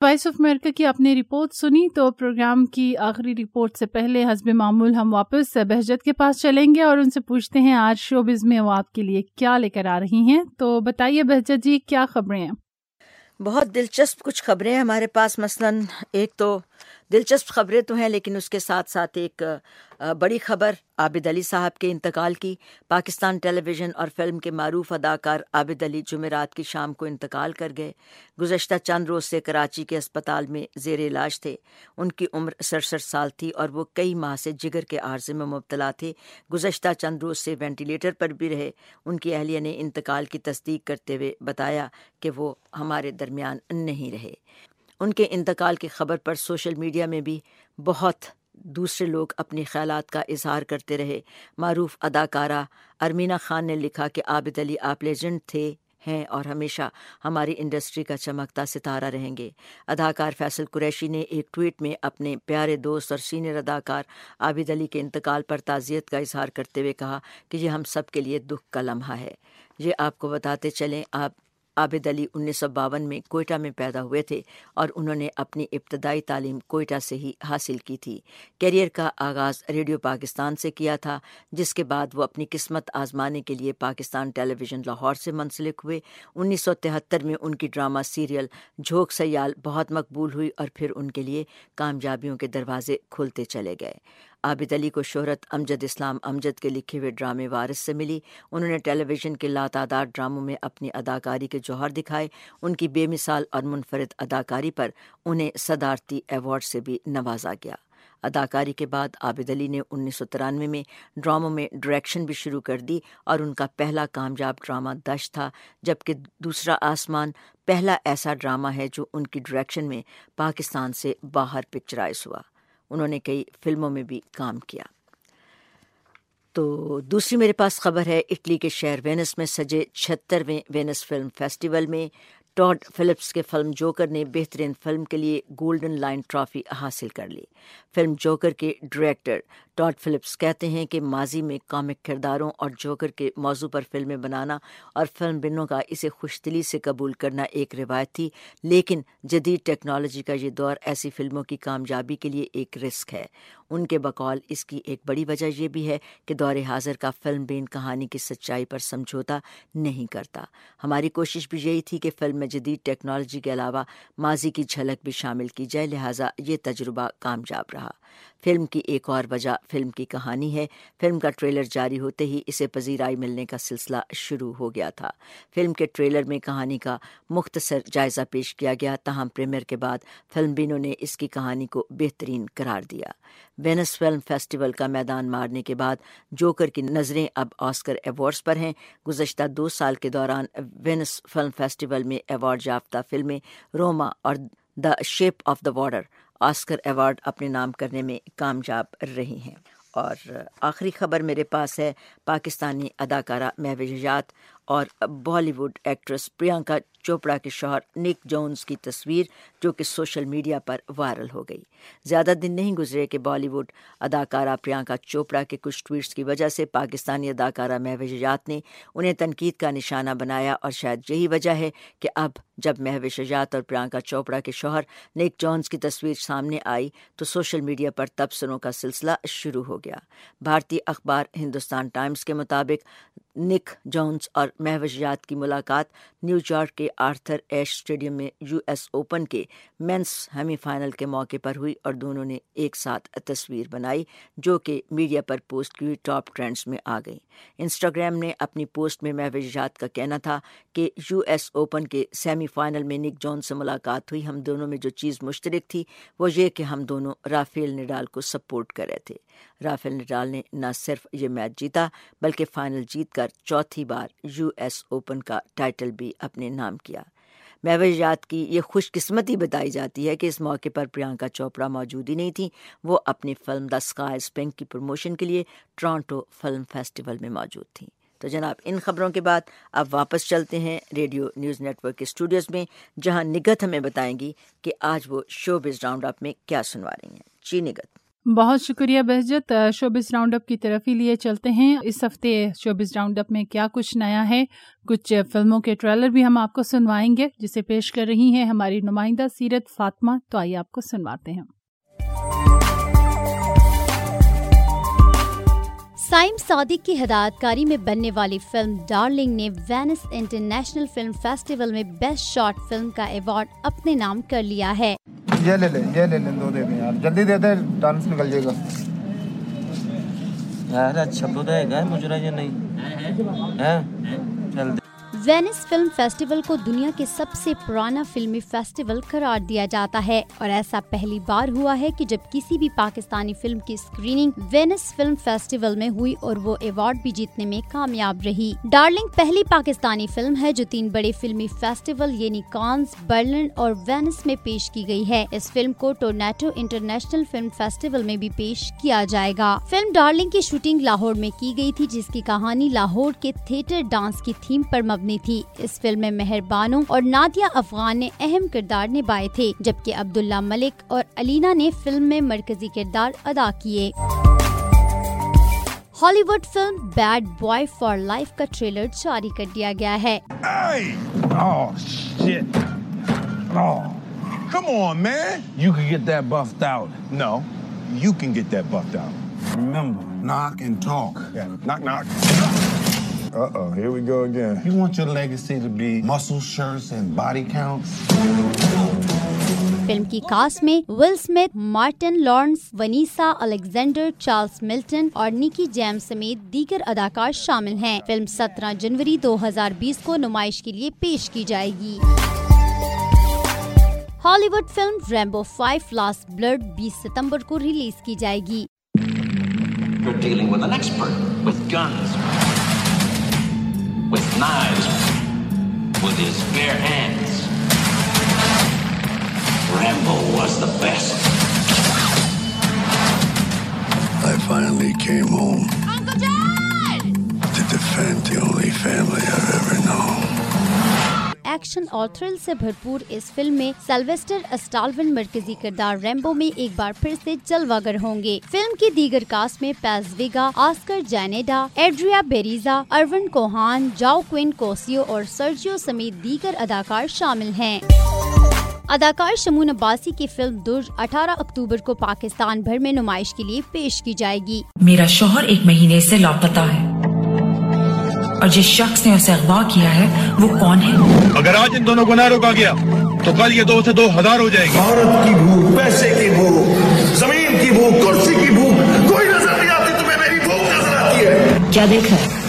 Voice of America की आपने रिपोर्ट सुनी, तो प्रोग्राम की आखिरी रिपोर्ट से पहले हस्ब मामूल हम वापस बहजत के पास चलेंगे और उनसे पूछते हैं आज शोबिज में वो आपके लिए क्या लेकर आ रही हैं। तो बताइए बहजत जी, क्या खबरें हैं? बहुत दिलचस्प कुछ खबरें हैं हमारे पास। मसलन एक तो दिलचस्प खबरें तो हैं, लेकिन उसके साथ साथ एक बड़ी खबर आबिद अली साहब के इंतकाल की। पाकिस्तान टेलीविज़न और फिल्म के मारूफ अदाकार आबिद अली जुमेरात की शाम को इंतकाल कर गए। गुज़श्ता चंद रोज़ से कराची के अस्पताल में ज़ेर इलाज थे। उनकी उम्र सड़सठ साल थी और वो कई माह से जिगर के आर्ज़े में मुब्तला थे। गुज़श्ता चंद रोज़ से वेंटिलेटर पर भी रहे। उनकी अहलिया ने इंतकाल की तस्दीक करते हुए बताया कि वो हमारे दरमियान नहीं रहे। उनके इंतकाल की खबर पर सोशल मीडिया में भी बहुत दूसरे लोग अपने ख्यालात का इजहार करते रहे। मारूफ अदाकारा अरमीना खान ने लिखा कि आबिद अली आप लेजेंड थे, हैं और हमेशा हमारी इंडस्ट्री का चमकता सितारा रहेंगे। अदाकार फैसल कुरैशी ने एक ट्वीट में अपने प्यारे दोस्त और सीनियर अदाकार आबिद अली के इंतकाल पर ताज़ियत का इजहार करते हुए कहा कि ये हम सब के लिए दुख का लम्हा है। ये आपको बताते चलें, आप आबिद अली उन्नीस सौ बावन में कोयटा में पैदा हुए थे और उन्होंने अपनी इब्तदाई तालीम कोयटा से ही हासिल की थी। कैरियर का आगाज़ रेडियो पाकिस्तान से किया था, जिसके बाद वो अपनी किस्मत आजमाने के लिए पाकिस्तान टेलीविज़न लाहौर से मुंसलिक हुए। उन्नीस सौ तिहत्तर में उनकी ड्रामा सीरियल झोंक सयाल बहुत मकबूल हुई और फिर उनके लिए कामयाबियों के दरवाजे खुलते चले गए। आबिद अली को शोहरत अमजद इस्लाम अमजद के लिखे हुए ड्रामे वारिस से मिली। उन्होंने टेलीविज़न के लातादार ड्रामों में अपनी अदाकारी के जौहर दिखाए। उनकी बेमिसाल और मुनफरिद अदाकारी पर उन्हें सदारती अवार्ड से भी नवाजा गया। अदाकारी के बाद आबिद अली ने उन्नीस सौ तिरानवे में ड्रामों में डायरेक्शन भी शुरू कर दी और उनका पहला कामयाब ड्रामा दश था, जबकि दूसरा आसमान पहला ऐसा ड्रामा है जो उनकी डायरेक्शन में पाकिस्तान से बाहर पिक्चराइज हुआ। उन्होंने कई फिल्मों में भी काम किया। तो दूसरी मेरे पास खबर है इटली के शहर वेनिस में सजे छिहत्तरवें वेनिस फिल्म फेस्टिवल में टॉड फिलिप्स के फिल्म जोकर ने बेहतरीन फिल्म के लिए गोल्डन लाइन ट्रॉफी हासिल कर ली। फिल्म जोकर के डायरेक्टर टॉड फिलिप्स कहते हैं कि माजी में कॉमिक किरदारों और जोकर के मौजू पर फिल्में बनाना और फिल्म बिनों का इसे खुशदिली से कबूल करना एक रिवायत थी, लेकिन जदीद टेक्नोलॉजी का ये दौर ऐसी फिल्मों की कामयाबी के लिए एक रिस्क है। उनके बकौल इसकी एक बड़ी वजह यह भी है कि दौर हाजिर का फिल्म बेन कहानी की सच्चाई पर समझौता नहीं करता। हमारी कोशिश भी यही थी कि फिल्म में जदीद टेक्नोलॉजी के अलावा माजी की झलक भी शामिल की जाए, लिहाजा ये तजुर्बा कामयाब रहा। फिल्म की एक और वजह फिल्म की कहानी है। फिल्म का ट्रेलर जारी होते ही इसे पजीराई मिलने का सिलसिला शुरू हो गया था। फिल्म के ट्रेलर में कहानी का मुख्तसर जायजा पेश किया गया, ताहम प्रीमियर के बाद फिल्म बिनों ने इसकी कहानी को बेहतरीन करार दिया। वेनिस फिल्म फेस्टिवल का मैदान मारने के बाद जोकर की नज़रें अब ऑस्कर अवार्ड्स पर हैं। गुज़श्ता दो साल के दौरान वेनिस फिल्म फेस्टिवल में अवार्ड याफ्ता फिल्में रोमा और the Shape of the Water Oscar award अपने नाम करने में कामयाब रही हैं। और आखिरी खबर मेरे पास है पाकिस्तानी अदाकारा महविजात और बॉलीवुड एक्ट्रेस प्रियंका चोपड़ा के शौहर निक जोन्स की तस्वीर जो कि सोशल मीडिया पर वायरल हो गई। ज़्यादा दिन नहीं गुजरे कि बॉलीवुड अदाकारा प्रियंका चोपड़ा के कुछ ट्वीट्स की वजह से पाकिस्तानी अदाकारा महविजात ने उन्हें तनकीद का निशाना बनाया और शायद यही वजह है कि अब जब महविजात और प्रियंका चोपड़ा के शौहर निक जोन्स की तस्वीर सामने आई तो सोशल मीडिया पर तबसरों का सिलसिला शुरू हो गया। भारतीय अखबार हिंदुस्तान टाइम्स के मुताबिक निक जोन्स और महविजात की मुलाकात न्यूयॉर्क के आर्थर एश स्टेडियम में यूएस ओपन के मेंस सेमीफाइनल के मौके पर हुई और दोनों ने एक साथ तस्वीर बनाई जो कि मीडिया पर पोस्ट की हुई टॉप ट्रेंड्स में आ गई। इंस्टाग्राम ने अपनी पोस्ट में महविजात का कहना था कि यूएस ओपन के सेमीफाइनल में निक जोन्स से मुलाकात हुई। हम दोनों में जो चीज़ मुश्तरक थी वो ये कि हम दोनों राफेल नडाल को सपोर्ट कर रहे थे। राफेल नडाल ने न सिर्फ ये मैच जीता बल्कि फाइनल जीत कर चौथी बार यूएस ओपन का टाइटल भी अपने नाम किया। महविजात की ये खुशकिस्मती बताई जाती है कि इस मौके पर प्रियंका चोपड़ा मौजूद ही नहीं थी। वो अपनी film the Sky Is Pink की प्रमोशन के लिए टोरंटो फिल्म फेस्टिवल में मौजूद थी। तो जनाब, इन खबरों के बाद अब वापस चलते हैं रेडियो न्यूज़ नेटवर्क के स्टूडियोज़ में, जहां निगत हमें बताएंगी कि आज वो शोबिज़ राउंड अप में क्या सुनवा रही हैं। जी निगत। बहुत शुक्रिया बहजत। शोबिस राउंड अप की तरफ ही लिए चलते हैं। इस हफ्ते शोबिस राउंड अप में क्या कुछ नया है, कुछ फिल्मों के ट्रेलर भी हम आपको सुनवाएंगे जिसे पेश कर रही हैं हमारी नुमाइंदा सीरत फातिमा। तो आइए आपको सुनवाते हैं। साइम सादिक की हिदायतकारी में बनने वाली फिल्म डार्लिंग ने वेनिस इंटरनेशनल फिल्म फेस्टिवल में बेस्ट शॉर्ट फिल्म का अवार्ड अपने नाम कर लिया है। ये ले ले, ये ले ले, दो दे दे यार, जल्दी दे दे, डांस निकल जाएगा यार। अच्छा तो देगा मुझे ये नहीं है, चल। वेनिस फिल्म फेस्टिवल को दुनिया के सबसे पुराना फिल्मी फेस्टिवल करार दिया जाता है और ऐसा पहली बार हुआ है कि जब किसी भी पाकिस्तानी फिल्म की स्क्रीनिंग वेनिस फिल्म फेस्टिवल में हुई और वो अवार्ड भी जीतने में कामयाब रही। डार्लिंग पहली पाकिस्तानी फिल्म है जो तीन बड़े फिल्मी फेस्टिवल यानी कांस, बर्लिन और वेनिस में पेश की गई है। इस फिल्म को टोरंटो इंटरनेशनल फिल्म फेस्टिवल में भी पेश किया जाएगा। फिल्म डार्लिंग की शूटिंग लाहौर में की गई थी जिसकी कहानी लाहौर के थिएटर डांस की थीम पर मबनी थी। इस फिल्म में मेहर बानो और नादिया अफगान ने अहम किरदार निभाए थे जबकि अब्दुल्ला मलिक और अलीना ने फिल्म में मरकजी किरदार अदा किए। Hollywood film Bad Boy for Life का ट्रेलर जारी कर दिया गया है। Hey! Oh, shit. Oh, come on, man. You can get that buffed out. No, you can get that buffed out. Remember, knock and talk. Yeah, knock, knock. Uh-oh, here we go again. You want your legacy to be muscle shirts and body counts? Film की cast में Will Smith, Martin Lawrence, Vanessa Alexander, Charles Milton और Nicky jam समेत दीगर अदाकार शामिल हैं। Film सत्रह जनवरी दो हज़ार बीस को नुमाइश के लिए पेश की जाएगी। Hollywood film Rambo five last blood बीस सितंबर को रिलीज की जाएगी। You're dealing with an expert with guns, with knives, with his bare hands. Rambo was the best. I finally came home Uncle John! to defend the only family I've ever known. Action और thrill से भरपूर इस film में Sylvester स्टालोन मरकजी किरदार Rambo में एक बार फिर से जलवागर होंगे। फिल्म की दीगर कास्ट में Paz Vega, Oscar Jaenada, Adriana Barraza, अरविंद कोहान, जाओ क्विन कोसियो और सर्जियो समेत दीगर अदाकार शामिल हैं। अदाकार शमून अब्बासी की फिल्म दुर्ज अठारह अक्टूबर को पाकिस्तान भर में नुमाइश के लिए पेश की जाएगी। मेरा शौहर एक महीने से लापता है और जिस शख्स ने उसे अगवा किया है वो कौन है? अगर आज इन दोनों को ना रोका गया तो कल ये दो से दो हजार हो जाएगी। भारत की भूख, पैसे की भूख, जमीन की भूख, कुर्सी की भूख, कोई नजर नहीं आती तुम्हें? मेरी भूख नजर आती है। क्या देख रहा है?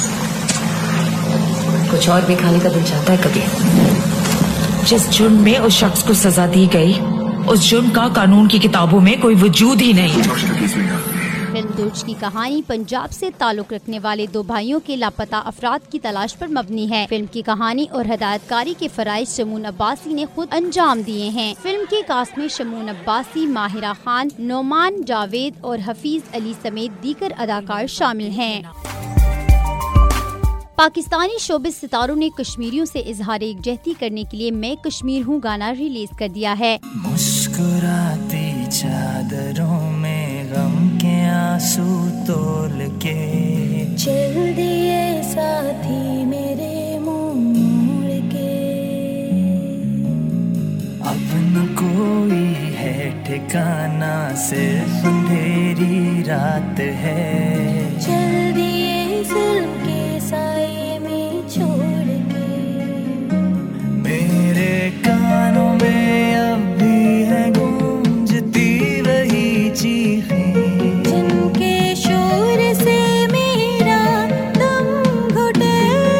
कुछ और भी खाने का दिल चाहता है कभी? जिस जुर्म में उस शख्स को सजा दी गई उस जुर्म का कानून की किताबों में कोई वजूद ही नहीं। फिल्म दुर्ज की कहानी पंजाब से ताल्लुक रखने वाले दो भाइयों के लापता अफराद की तलाश पर मबनी है। फिल्म की कहानी और हिदायतकारी के फराइज शमून अब्बासी ने खुद अंजाम दिए हैं। फिल्म के कास्ट में शमून अब्बासी, माहिरा खान, नोमान जावेद और हफीज अली समेत दीगर अदाकार शामिल हैं। पाकिस्तानी शोबिस सितारों ने कश्मीरियों से इजहार एकजहती करने के लिए मैं कश्मीर हूँ गाना रिलीज कर दिया है। मुस्कुराती चादरों में गम के आंसू तोल के चल दिए साथी मेरे मुंह मोड़ के, अब न कोई है ठिकाना सिर्फ अंधेरी रात है, चल दिए जुल्म के साए में छोड़ के, मेरे कानों में अब भी है गूंजती वही चीखें जिनके शोर से मेरा दम घुटे।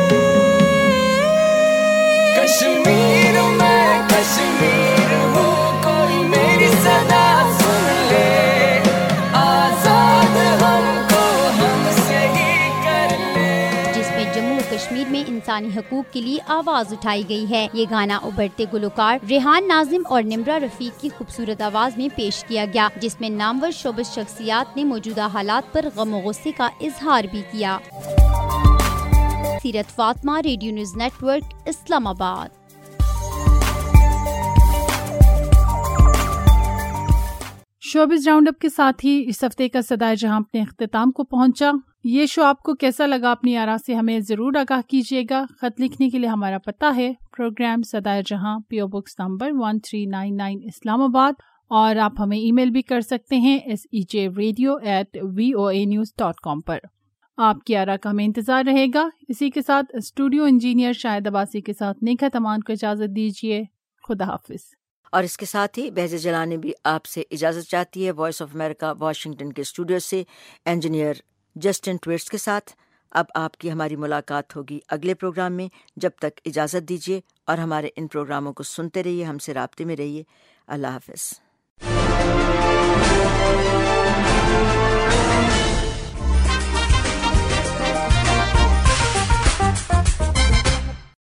कश्मीर मैं कश्मीर हूँ, कोई मेरी सदा सुन ले, आजाद हमको हमसे ही कर ले। जिसमें जम्मू कश्मीर में इंसानी हकूक के लिए आवाज उठाई गई है। ये गाना उभरते गुलकार रेहान नाजिम और निम्रा रफीक की खूबसूरत आवाज में पेश किया गया, जिसमें नामवर शोबिस शख्सियात ने मौजूदा हालात पर गम और गुस्से का इजहार भी किया। Seerat Fatima, radio news network, Islamabad. Showbiz round up के साथ ही इस हफ्ते का सदाए जहां अपने अख्ताम को पहुंचा। ये शो आपको कैसा लगा, अपनी आरा से हमें ज़रूर आगाह कीजिएगा। ख़त लिखने के लिए हमारा पता है प्रोग्राम सदाए जहां, P O box number one three nine nine Islamabad, और आप हमें ईमेल भी कर सकते हैं S E J radio at V O A news dot com पर। आपकी आरा का हमें इंतज़ार रहेगा। इसी के साथ स्टूडियो इंजीनियर शाहिद अब्बासी के साथ नेका तमान को इजाज़त दीजिए। खुदा हाफिज़। और इसके साथ ही बहज़त जलानी भी आपसे इजाज़त चाहती है वॉइस ऑफ अमेरिका वाशिंगटन के स्टूडियो से इंजीनियर जस्टिन ट्विट्स के साथ। अब आपकी हमारी मुलाकात होगी अगले प्रोग्राम में। जब तक इजाज़त दीजिए और हमारे इन प्रोग्रामों को सुनते रहिए, हमसे राब्ते में रहिए। अल्लाह हाफ़िज़।